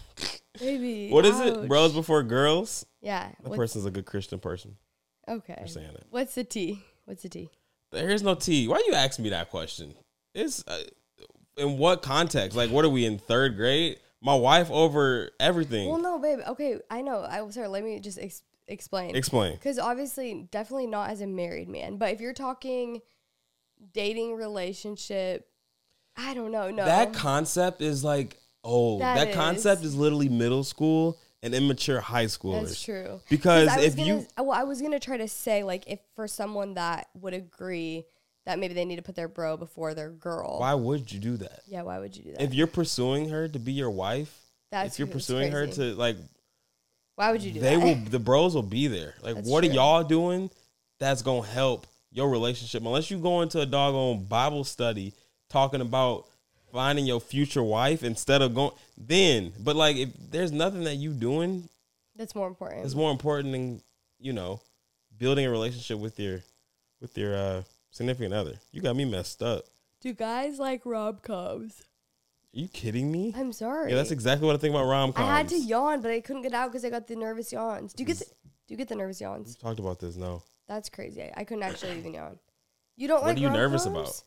Baby. What is ouch. it? Bros before girls? Yeah. That what's- person's a good Christian person. Okay. for saying it. What's the T? What's the T? There is no T. Why you asking me that question? It's uh, in what context? Like, what are we in third grade? My wife over everything. Well, no, babe. Okay, I know. I sorry. Let me just ex- explain. Explain. Because obviously, definitely not as a married man. But if you're talking dating relationship, I don't know. No, That concept is like old. That That, is. concept is literally middle school and immature high schoolers. that's true. Because I was if gonna, you well, I was gonna try to say like if for someone that would agree that maybe they need to put their bro before their girl. why would you do that? Yeah, why would you do that? If you're pursuing her to be your wife, That's if you're cr- pursuing her crazy. to like, Why would you do they that? will. The bros will be there. Like, That's what true. are y'all doing? That's gonna help your relationship. Unless you go into a doggone Bible study talking about finding your future wife instead of going then. But like, if there's nothing that you doing That's more important. that's more important than you know building a relationship with your with your uh, significant other. You got me messed up. Do guys like rom coms? Are you kidding me? I'm sorry. Yeah, that's exactly what I think about rom I coms. had to yawn, but I couldn't get out because I got the nervous yawns. Do you get the, do you get the nervous yawns? Talked about this. No. That's crazy. I, I couldn't actually even yawn. You don't What like are you nervous rom-coms? about?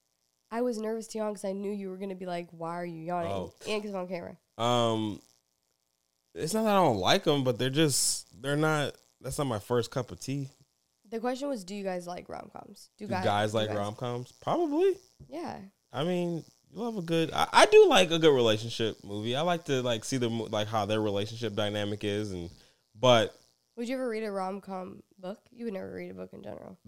I was nervous to yawn because I knew you were gonna be like, "Why are you yawning?" Oh. And because I'm on camera. Um, it's not that I don't like them, but they're just they're not. That's not my first cup of tea. The question was, do you guys like rom coms? Do guys, do like rom coms? Probably. Yeah. I mean, you love a good. I, I do like a good relationship movie. I like to like see the mo- like how their relationship dynamic is, and but Would you ever read a rom com book? You would never read a book in general.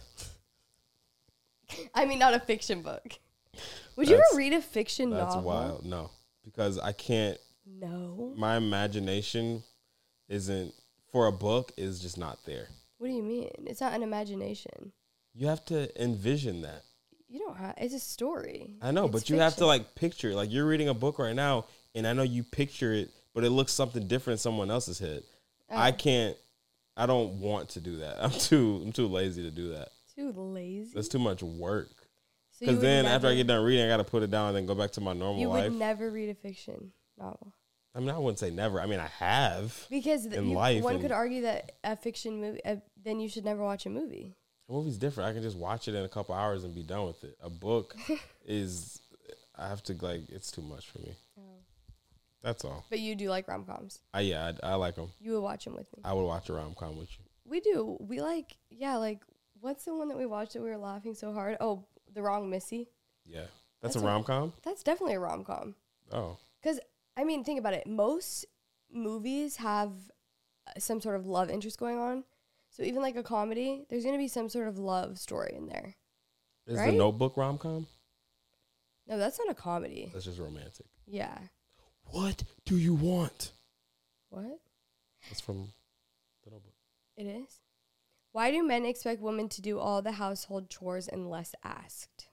I mean, not a fiction book. Would you That's- ever read a fiction that's novel? wild. No, because I can't. No. My imagination isn't for a book is just not there. What do you mean? It's not an imagination. You have to envision that. You don't have. It's a story. I know, It's but you have to fiction. like picture. Like you're reading a book right now, and I know you picture it, but it looks something different in someone else's head. I Oh. can't. I don't want to do that. I'm too. I'm too lazy to do that. Too lazy. That's too much work. So you Because would then after I never- get done reading, I got to put it down and then go back to my normal you life. would never read a fiction novel I mean, I wouldn't say never. I mean, I have. because th- In you, life one and- could argue that a fiction movie, uh, then you should never watch a movie. A movie's different. I can just watch it in a couple hours and be done with it. A book is. I have to like. It's too much for me. Oh. That's all. But you do like rom coms. I yeah. I, I like them. You would watch them with me. I would watch a rom com with you. We do. We like, yeah, like, what's the one that we watched that we were laughing so hard? Oh, The Wrong Missy. Yeah, that's, That's a a- rom com. That's definitely a rom com. Oh, Because, I mean, think about it. Most movies have uh, some sort of love interest going on. So even like a comedy, there's going to be some sort of love story in there. is Right? the Notebook rom com? No, that's not a comedy. That's just romantic. Yeah. What do you want? What? That's from the Notebook. It is? Why do men expect women to do all the household chores unless asked?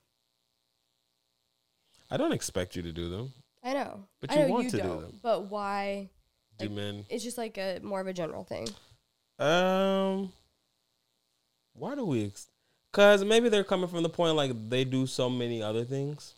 I don't expect you to do them. I know. But I you know want you to do don't, them. But why? Do Like, men? It's just like a more of a general thing. Um, why do we? Ex- Cause maybe they're coming from the point like they do so many other things.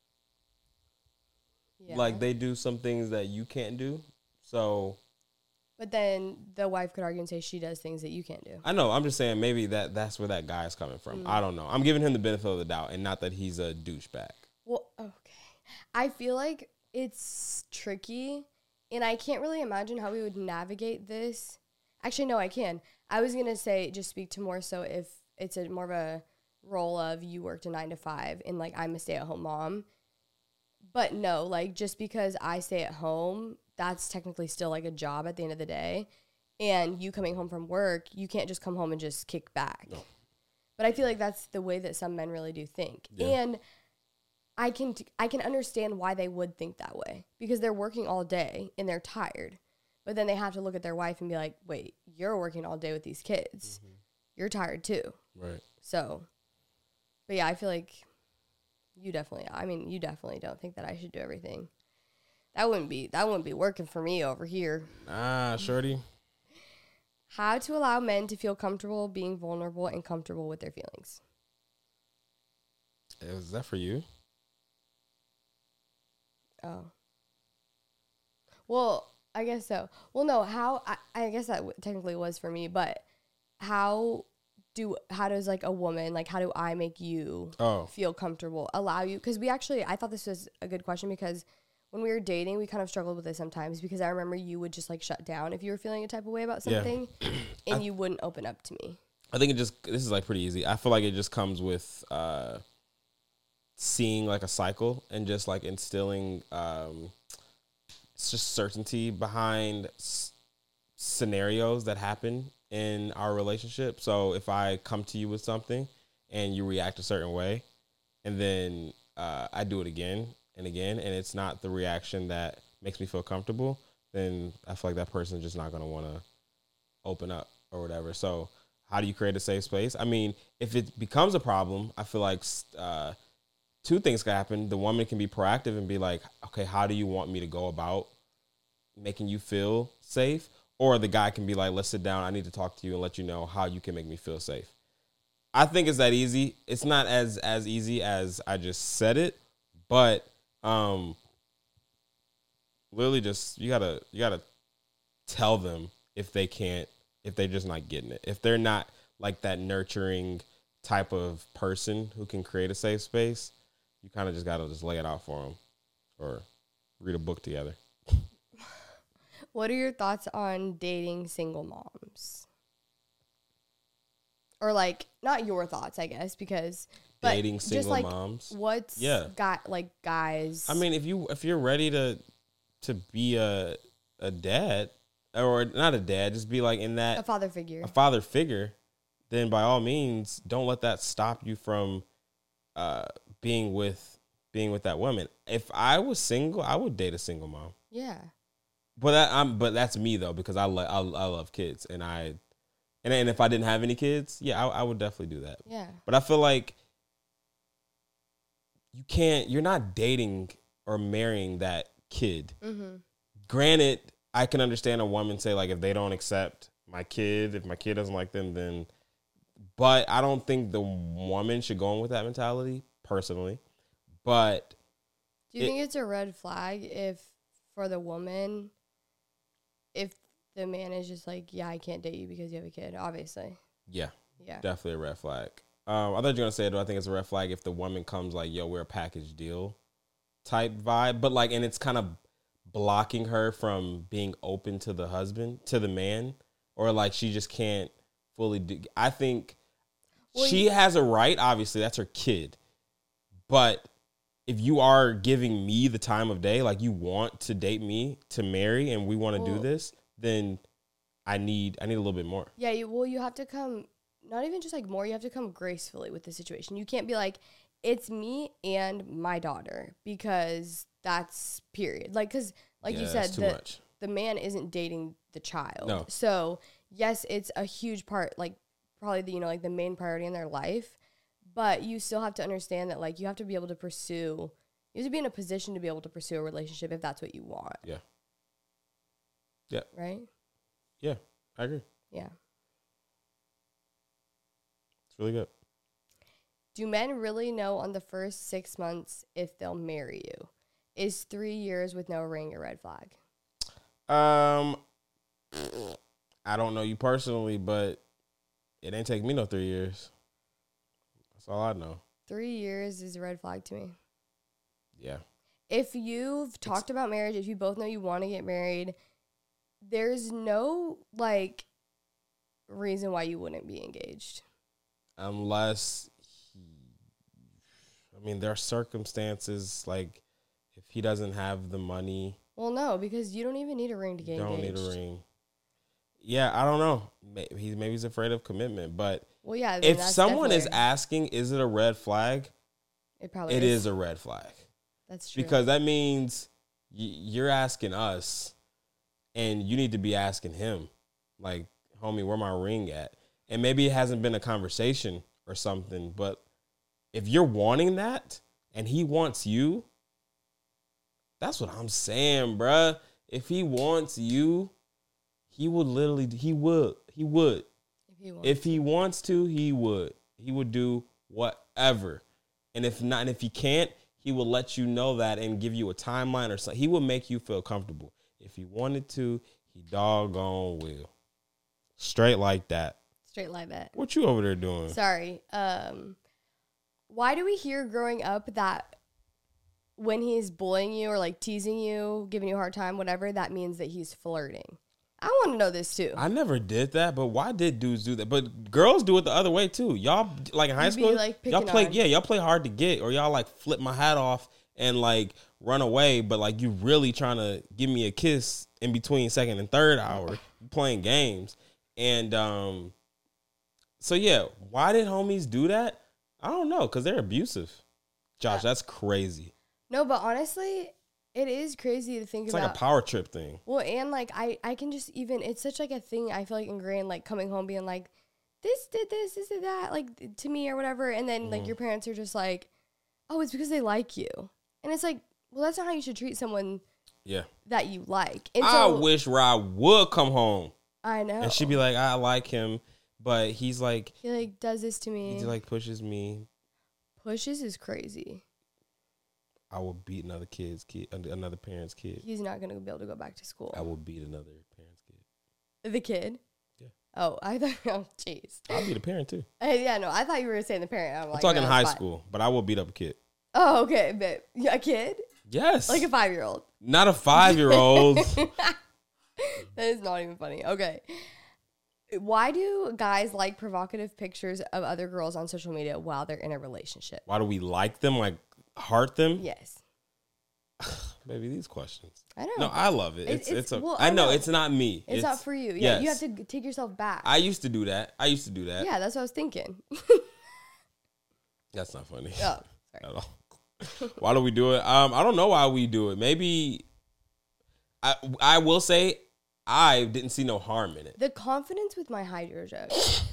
Yeah. Like they do some things that you can't do. So But then the wife could argue and say she does things that you can't do. I know. I'm just saying maybe that that's where that guy is coming from. Mm. I don't know. I'm giving him the benefit of the doubt, and not that he's a douchebag. Well, okay. I feel like it's tricky, and I can't really imagine how we would navigate this. Actually, no, I can. I was gonna say just speak to more so if it's a more of a role of you worked a nine to five and like I'm a stay at home mom. But no, like just because I stay at home, that's technically still like a job at the end of the day. And you coming home from work, you can't just come home and just kick back. No. But I feel like that's the way that some men really do think. Yeah. And I can t- I can understand why they would think that way because they're working all day and they're tired. But then they have to look at their wife and be like, wait, you're working all day with these kids. Mm-hmm. You're tired too. Right. So, but yeah, I feel like you definitely, I mean, you definitely don't think that I should do everything. That wouldn't be, that wouldn't be working for me over here. Ah, shorty. How to allow men to feel comfortable being vulnerable and comfortable with their feelings. Is that for you? Oh. Well, I guess so. Well, no, how, I, I guess that w- technically was for me, but how do, how does like a woman, like how do I make you oh. feel comfortable, allow you? Because we actually, I thought this was a good question because when we were dating, we kind of struggled with this sometimes because I remember you would just like shut down if you were feeling a type of way about something yeah. and I, you wouldn't open up to me. I think it just, this is like pretty easy. I feel like it just comes with uh, seeing like a cycle and just like instilling um, it's just certainty behind s- scenarios that happen in our relationship. So if I come to you with something and you react a certain way and then uh, I do it again and again, and it's not the reaction that makes me feel comfortable, then I feel like that person is just not going to want to open up or whatever. So how do you create a safe space? I mean, if it becomes a problem, I feel like uh, two things can happen. The woman can be proactive and be like, okay, how do you want me to go about making you feel safe? Or the guy can be like, let's sit down. I need to talk to you and let you know how you can make me feel safe. I think it's that easy. It's not as, as easy as I just said it, but um, literally just, you gotta, you gotta tell them if they can't, if they're just not getting it. If they're not like that nurturing type of person who can create a safe space, you kind of just gotta just lay it out for them or read a book together. What are your thoughts on dating single moms? Or like, not your thoughts, I guess, because but dating single just like, moms. What's yeah. got like guys? I mean, if you if you're ready to to be a a dad or not a dad, just be like in that a father figure. A father figure, then by all means, don't let that stop you from uh, being with being with that woman. If I was single, I would date a single mom. Yeah. But that, I'm but that's me though because I lo- I, I love kids and I and and if I didn't have any kids, yeah, I, I would definitely do that. Yeah. But I feel like you can't. You're not dating or marrying that kid. Mm-hmm. Granted, I can understand a woman say like if they don't accept my kid, if my kid doesn't like them, then. But I don't think the woman should go in with that mentality personally. But do you it, think it's a red flag if for the woman? If the man is just like, yeah, I can't date you because you have a kid, obviously. Yeah. Yeah. Definitely a red flag. Um, I thought you were going to say, do I think it's a red flag if the woman comes like, yo, we're a package deal type vibe. But like, and it's kind of blocking her from being open to the husband, to the man. Or like she just can't fully do. I think well, she you- has a right. Obviously, that's her kid. But if you are giving me the time of day, like you want to date me to marry and we want to well, do this, then I need I need a little bit more. Yeah, you, well, you have to come, not even just like more, you have to come gracefully with the situation. You can't be like, it's me and my daughter because that's period. Like, because like yeah, you said, too the, much. the man isn't dating the child. No. So, yes, it's a huge part, like probably the, you know, like the main priority in their life. But you still have to understand that, like, you have to be able to pursue, you have to be in a position to be able to pursue a relationship if that's what you want. Yeah. Yeah. Right? Yeah, I agree. Yeah. It's really good. Do men really know on the first six months if they'll marry you? Is three years with no ring a red flag? Um, I don't know you personally, but it ain't take me no three years. That's all I know. Three years is a red flag to me. Yeah. If you've talked about marriage, if you both know you want to get married, there's no, like, reason why you wouldn't be engaged. Unless, he, I mean, there are circumstances, like, if he doesn't have the money. Well, no, because you don't even need a ring to get don't engaged. Don't need a ring. Yeah, I don't know. Maybe he's, maybe he's afraid of commitment, but well, yeah, I mean, if that's someone is definitely- asking, is it a red flag? It probably It is. is a red flag. That's true. Because that means y- you're asking us, and you need to be asking him, like, homie, where my ring at? And maybe it hasn't been a conversation or something, but if you're wanting that and he wants you, that's what I'm saying, bruh. If he wants you, he would literally, he would, he would. If he wants, If he wants to, he would. He would do whatever. And if not, and if he can't, he will let you know that and give you a timeline or something. He will make you feel comfortable. If he wanted to, he doggone will. Straight like that. straight like that. What you over there doing? Sorry. Um, why do we hear growing up that when he's bullying you or like teasing you, giving you a hard time, whatever, that means that he's flirting? I want to know this too. I never did that, but why did dudes do that? But girls do it the other way too. Y'all, like in high You be, school, like, y'all picking play, on- yeah, y'all play hard to get, or y'all like flip my hat off and like run away, but like you really trying to give me a kiss in between second and third hour playing games. And um, so yeah, why did homies do that? I don't know, because they're abusive. Josh, that's crazy. No, but honestly, it is crazy to think It's about. like a power trip thing. Well, and like I, I can just even it's such like a thing I feel like ingrained, like coming home being like, this did this, this did that, like to me or whatever, and then Mm-hmm. like your parents are just like, oh, it's because they like you, and it's like, well, that's not how you should treat someone Yeah. that you like. And I so, wish Rod would come home I know, and she'd be like, I like him, but he's like, he like does this to me, he like pushes me. pushes is crazy. I will beat another kid's kid, another parent's kid. He's not gonna be able to go back to school. I will beat another parent's kid. The kid. Yeah. Oh, I thought. Oh, jeez. I'll beat a parent too. Uh, yeah, no, I thought you were saying the parent. I'm, I'm like, talking no, high that's fine. school, but I will beat up a kid. Oh, okay, but yeah, a kid, Yes. like a five year old. Not a five-year-old. That is not even funny. Okay. Why do guys like provocative pictures of other girls on social media while they're in a relationship? Why do we like them, like heart them? Yes. Baby, these questions. I know. No, I love it. It- It's it's- it's, a, well, I I know, know. it's not me. It's, not for you. Yeah, you have yes. to take yourself back. I used to do that. I used to do that. yeah, that's what I was thinking. That's not funny Oh, at sorry. all. Why do we do it? Um, I don't know why we do it. Maybe I I will say I didn't see no harm in it. The confidence with my hydro joke.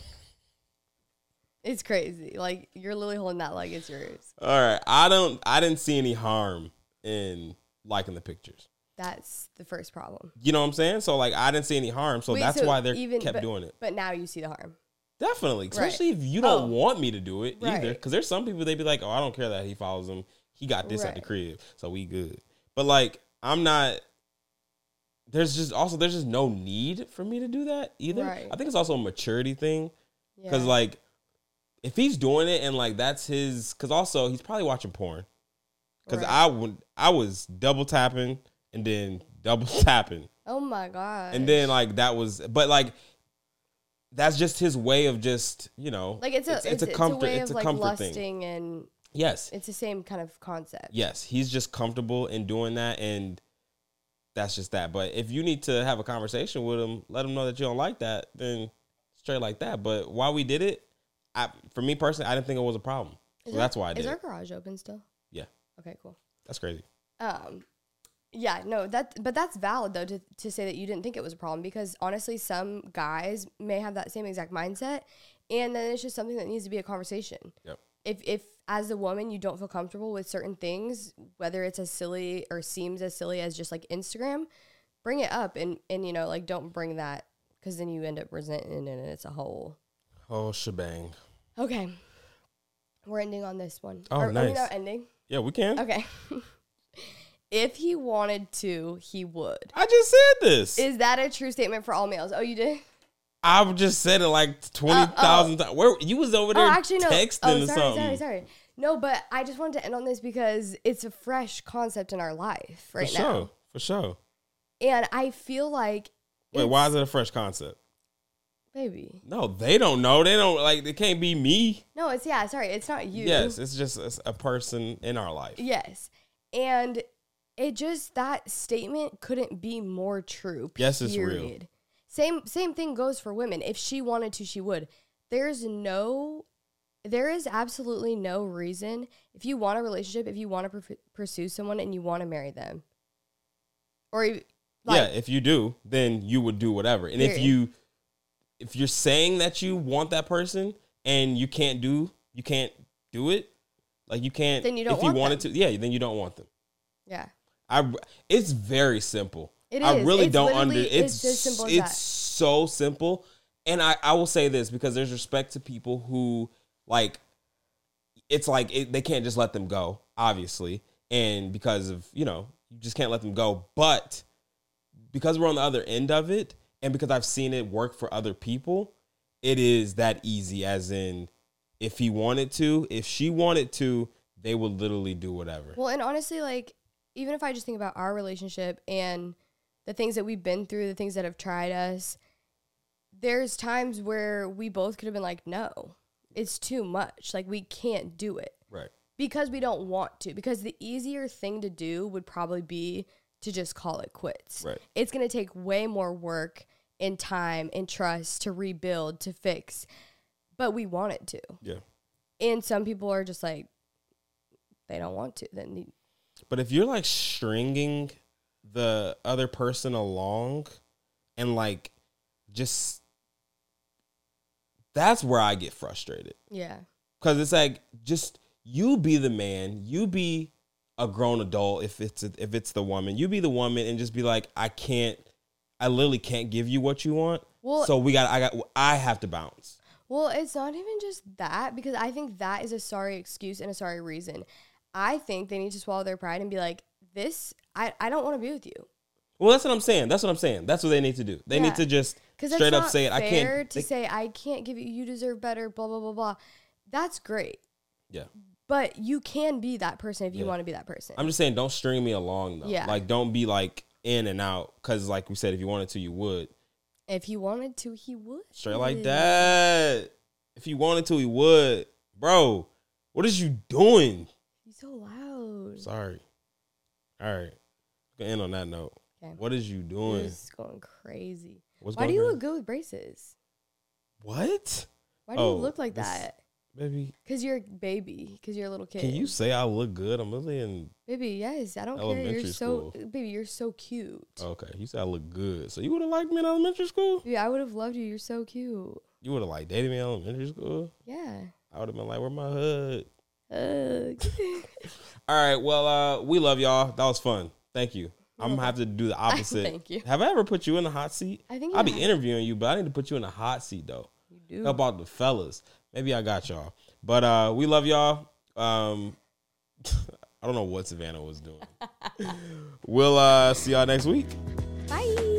It's crazy. Like, you're literally holding that like it's yours. All right, I don't. I didn't see any harm in liking the pictures. That's the first problem. You know what I'm saying? So like, I didn't see any harm. So Wait, that's so why they even- kept but- doing it. But now you see the harm. Definitely, especially Right. if you don't Oh. want me to do it either. Right. Because there's some people they be like, "Oh, I don't care that he follows him. He got this at the Right. crib, so we good." But like, I'm not. There's just also there's just no need for me to do that either. Right. I think it's also a maturity thing because Yeah. like, if he's doing it and like that's his, because also he's probably watching porn. Because Right. I would I was double tapping and then double tapping. Oh my god. And then like that was, but like that's just his way of just, you know, like it's a it's, a comfort way it's of a like comfort thing. lusting, and Yes, it's the same kind of concept. yes, he's just comfortable in doing that, and that's just that. But if you need to have a conversation with him, let him know that you don't like that, then straight like that. But while we did it, I, for me personally, I didn't think it was a problem, so Is our- that's why I did Is our it. garage open still? Yeah, Okay, cool. that's crazy. Um, yeah, no, that but that's valid though to to say that you didn't think it was a problem, because honestly, some guys may have that same exact mindset, and then it's just something that needs to be a conversation. Yep. If if as a woman you don't feel comfortable with certain things, whether it's as silly or seems as silly as just like Instagram, bring it up, and and you know, like, don't bring that, because then you end up resenting it and it's a whole. Oh shebang. Okay, we're ending on this one. Oh, Are- Are we nice. not ending? Yeah, we can. Okay. if he wanted to, he would. I just said this. Is that a true statement for all males? Oh, you did? I've just said it like twenty thousand uh, oh. times. Where you was over there oh, actually, no. texting oh, or sorry, something. Sorry, sorry, No, but I just wanted to end on this because it's a fresh concept in our life right for now. For sure, for sure. And I feel like... Wait, why is it a fresh concept? Baby. No, they don't know. They don't, like, it can't be me. No, it's, yeah, sorry, it's not you. Yes, it's just a, a person in our life. Yes. And it just, that statement couldn't be more true, period. Yes, it's real. Same, same thing goes for women. If she wanted to, she would. There's no... There is absolutely no reason, if you want a relationship, if you want to pr- pursue someone and you want to marry them. Or, like, yeah, if you do, then you would do whatever. And period. if you... If you're saying that you want that person and you can't do, you can't do it, like you can't. Then you don't if want you wanted them. to, yeah, then you don't want them. Yeah, I. It's very simple. It I is. really It's don't under. literally- It's it's as simple as it's that. so simple, and I I will say this because there's respect to people who like. It's like it, they can't just let them go, obviously, and because of you know you just can't let them go, but because we're on the other end of it. And because I've seen it work for other people, it is that easy. As in, if he wanted to, if she wanted to, they would literally do whatever. Well, and honestly, like, even if I just think about our relationship and the things that we've been through, the things that have tried us, there's times where we both could have been like, no, it's too much. Like, we can't do it. Right. Because we don't want to. Because the easier thing to do would probably be to just call it quits. Right. It's going to take way more work and time and trust to rebuild, to fix, but we want it to. Yeah. And some people are just like, they don't want to. Then, you, But if you're like stringing the other person along and like just, that's where I get frustrated. yeah, Because it's like, just you be the man, you be a grown adult if it's a, if it's the woman, you be the woman and just be like, I can't, I literally can't give you what you want. Well, so we got, I got, I have to bounce. Well, it's not even just that, because I think that is a sorry excuse and a sorry reason. I think they need to swallow their pride and be like, this, I, I don't want to be with you. Well, that's what I'm saying. That's what I'm saying. That's what they need to do. They Yeah. need to just straight that's up not say it. I fair can't. to they, say, I can't give you, you deserve better, blah, blah, blah, blah. That's great. yeah. But you can be that person if you Yeah. want to be that person. I'm just saying, don't string me along though. Yeah. Like, don't be like in and out. Because like we said, if you wanted to, you would. If he wanted to, he would. Straight like that. If he wanted to, he would. Bro, what is you doing? He's so loud. Sorry. All right. Gonna end on that note. Okay. What is you doing? This is going crazy. What's Why going do you on? look good with braces? What? Why do Oh, you look like this- that? Baby, Because you're a baby. Because you're a little kid. can you say I look good? I'm really in. Baby, yes. I don't care. Elementary You're so, school. baby, you're so cute. Okay, you said I look good. So you would have liked me in elementary school? Baby, I would have loved you. You're so cute. You would have like dated me in elementary school? Yeah. I would have been like, where my hood? Ugh. All right, well, uh, we love y'all. That was fun. Thank you. I'm gonna have to do the opposite. Thank you. Have I ever put you in the hot seat? I think you I'll be have. interviewing you, but I need to put you in the hot seat though. You do. Help out the fellas. Maybe I got y'all. But uh, we love y'all. Um, I don't know what Savannah was doing. We'll uh, see y'all next week. Bye.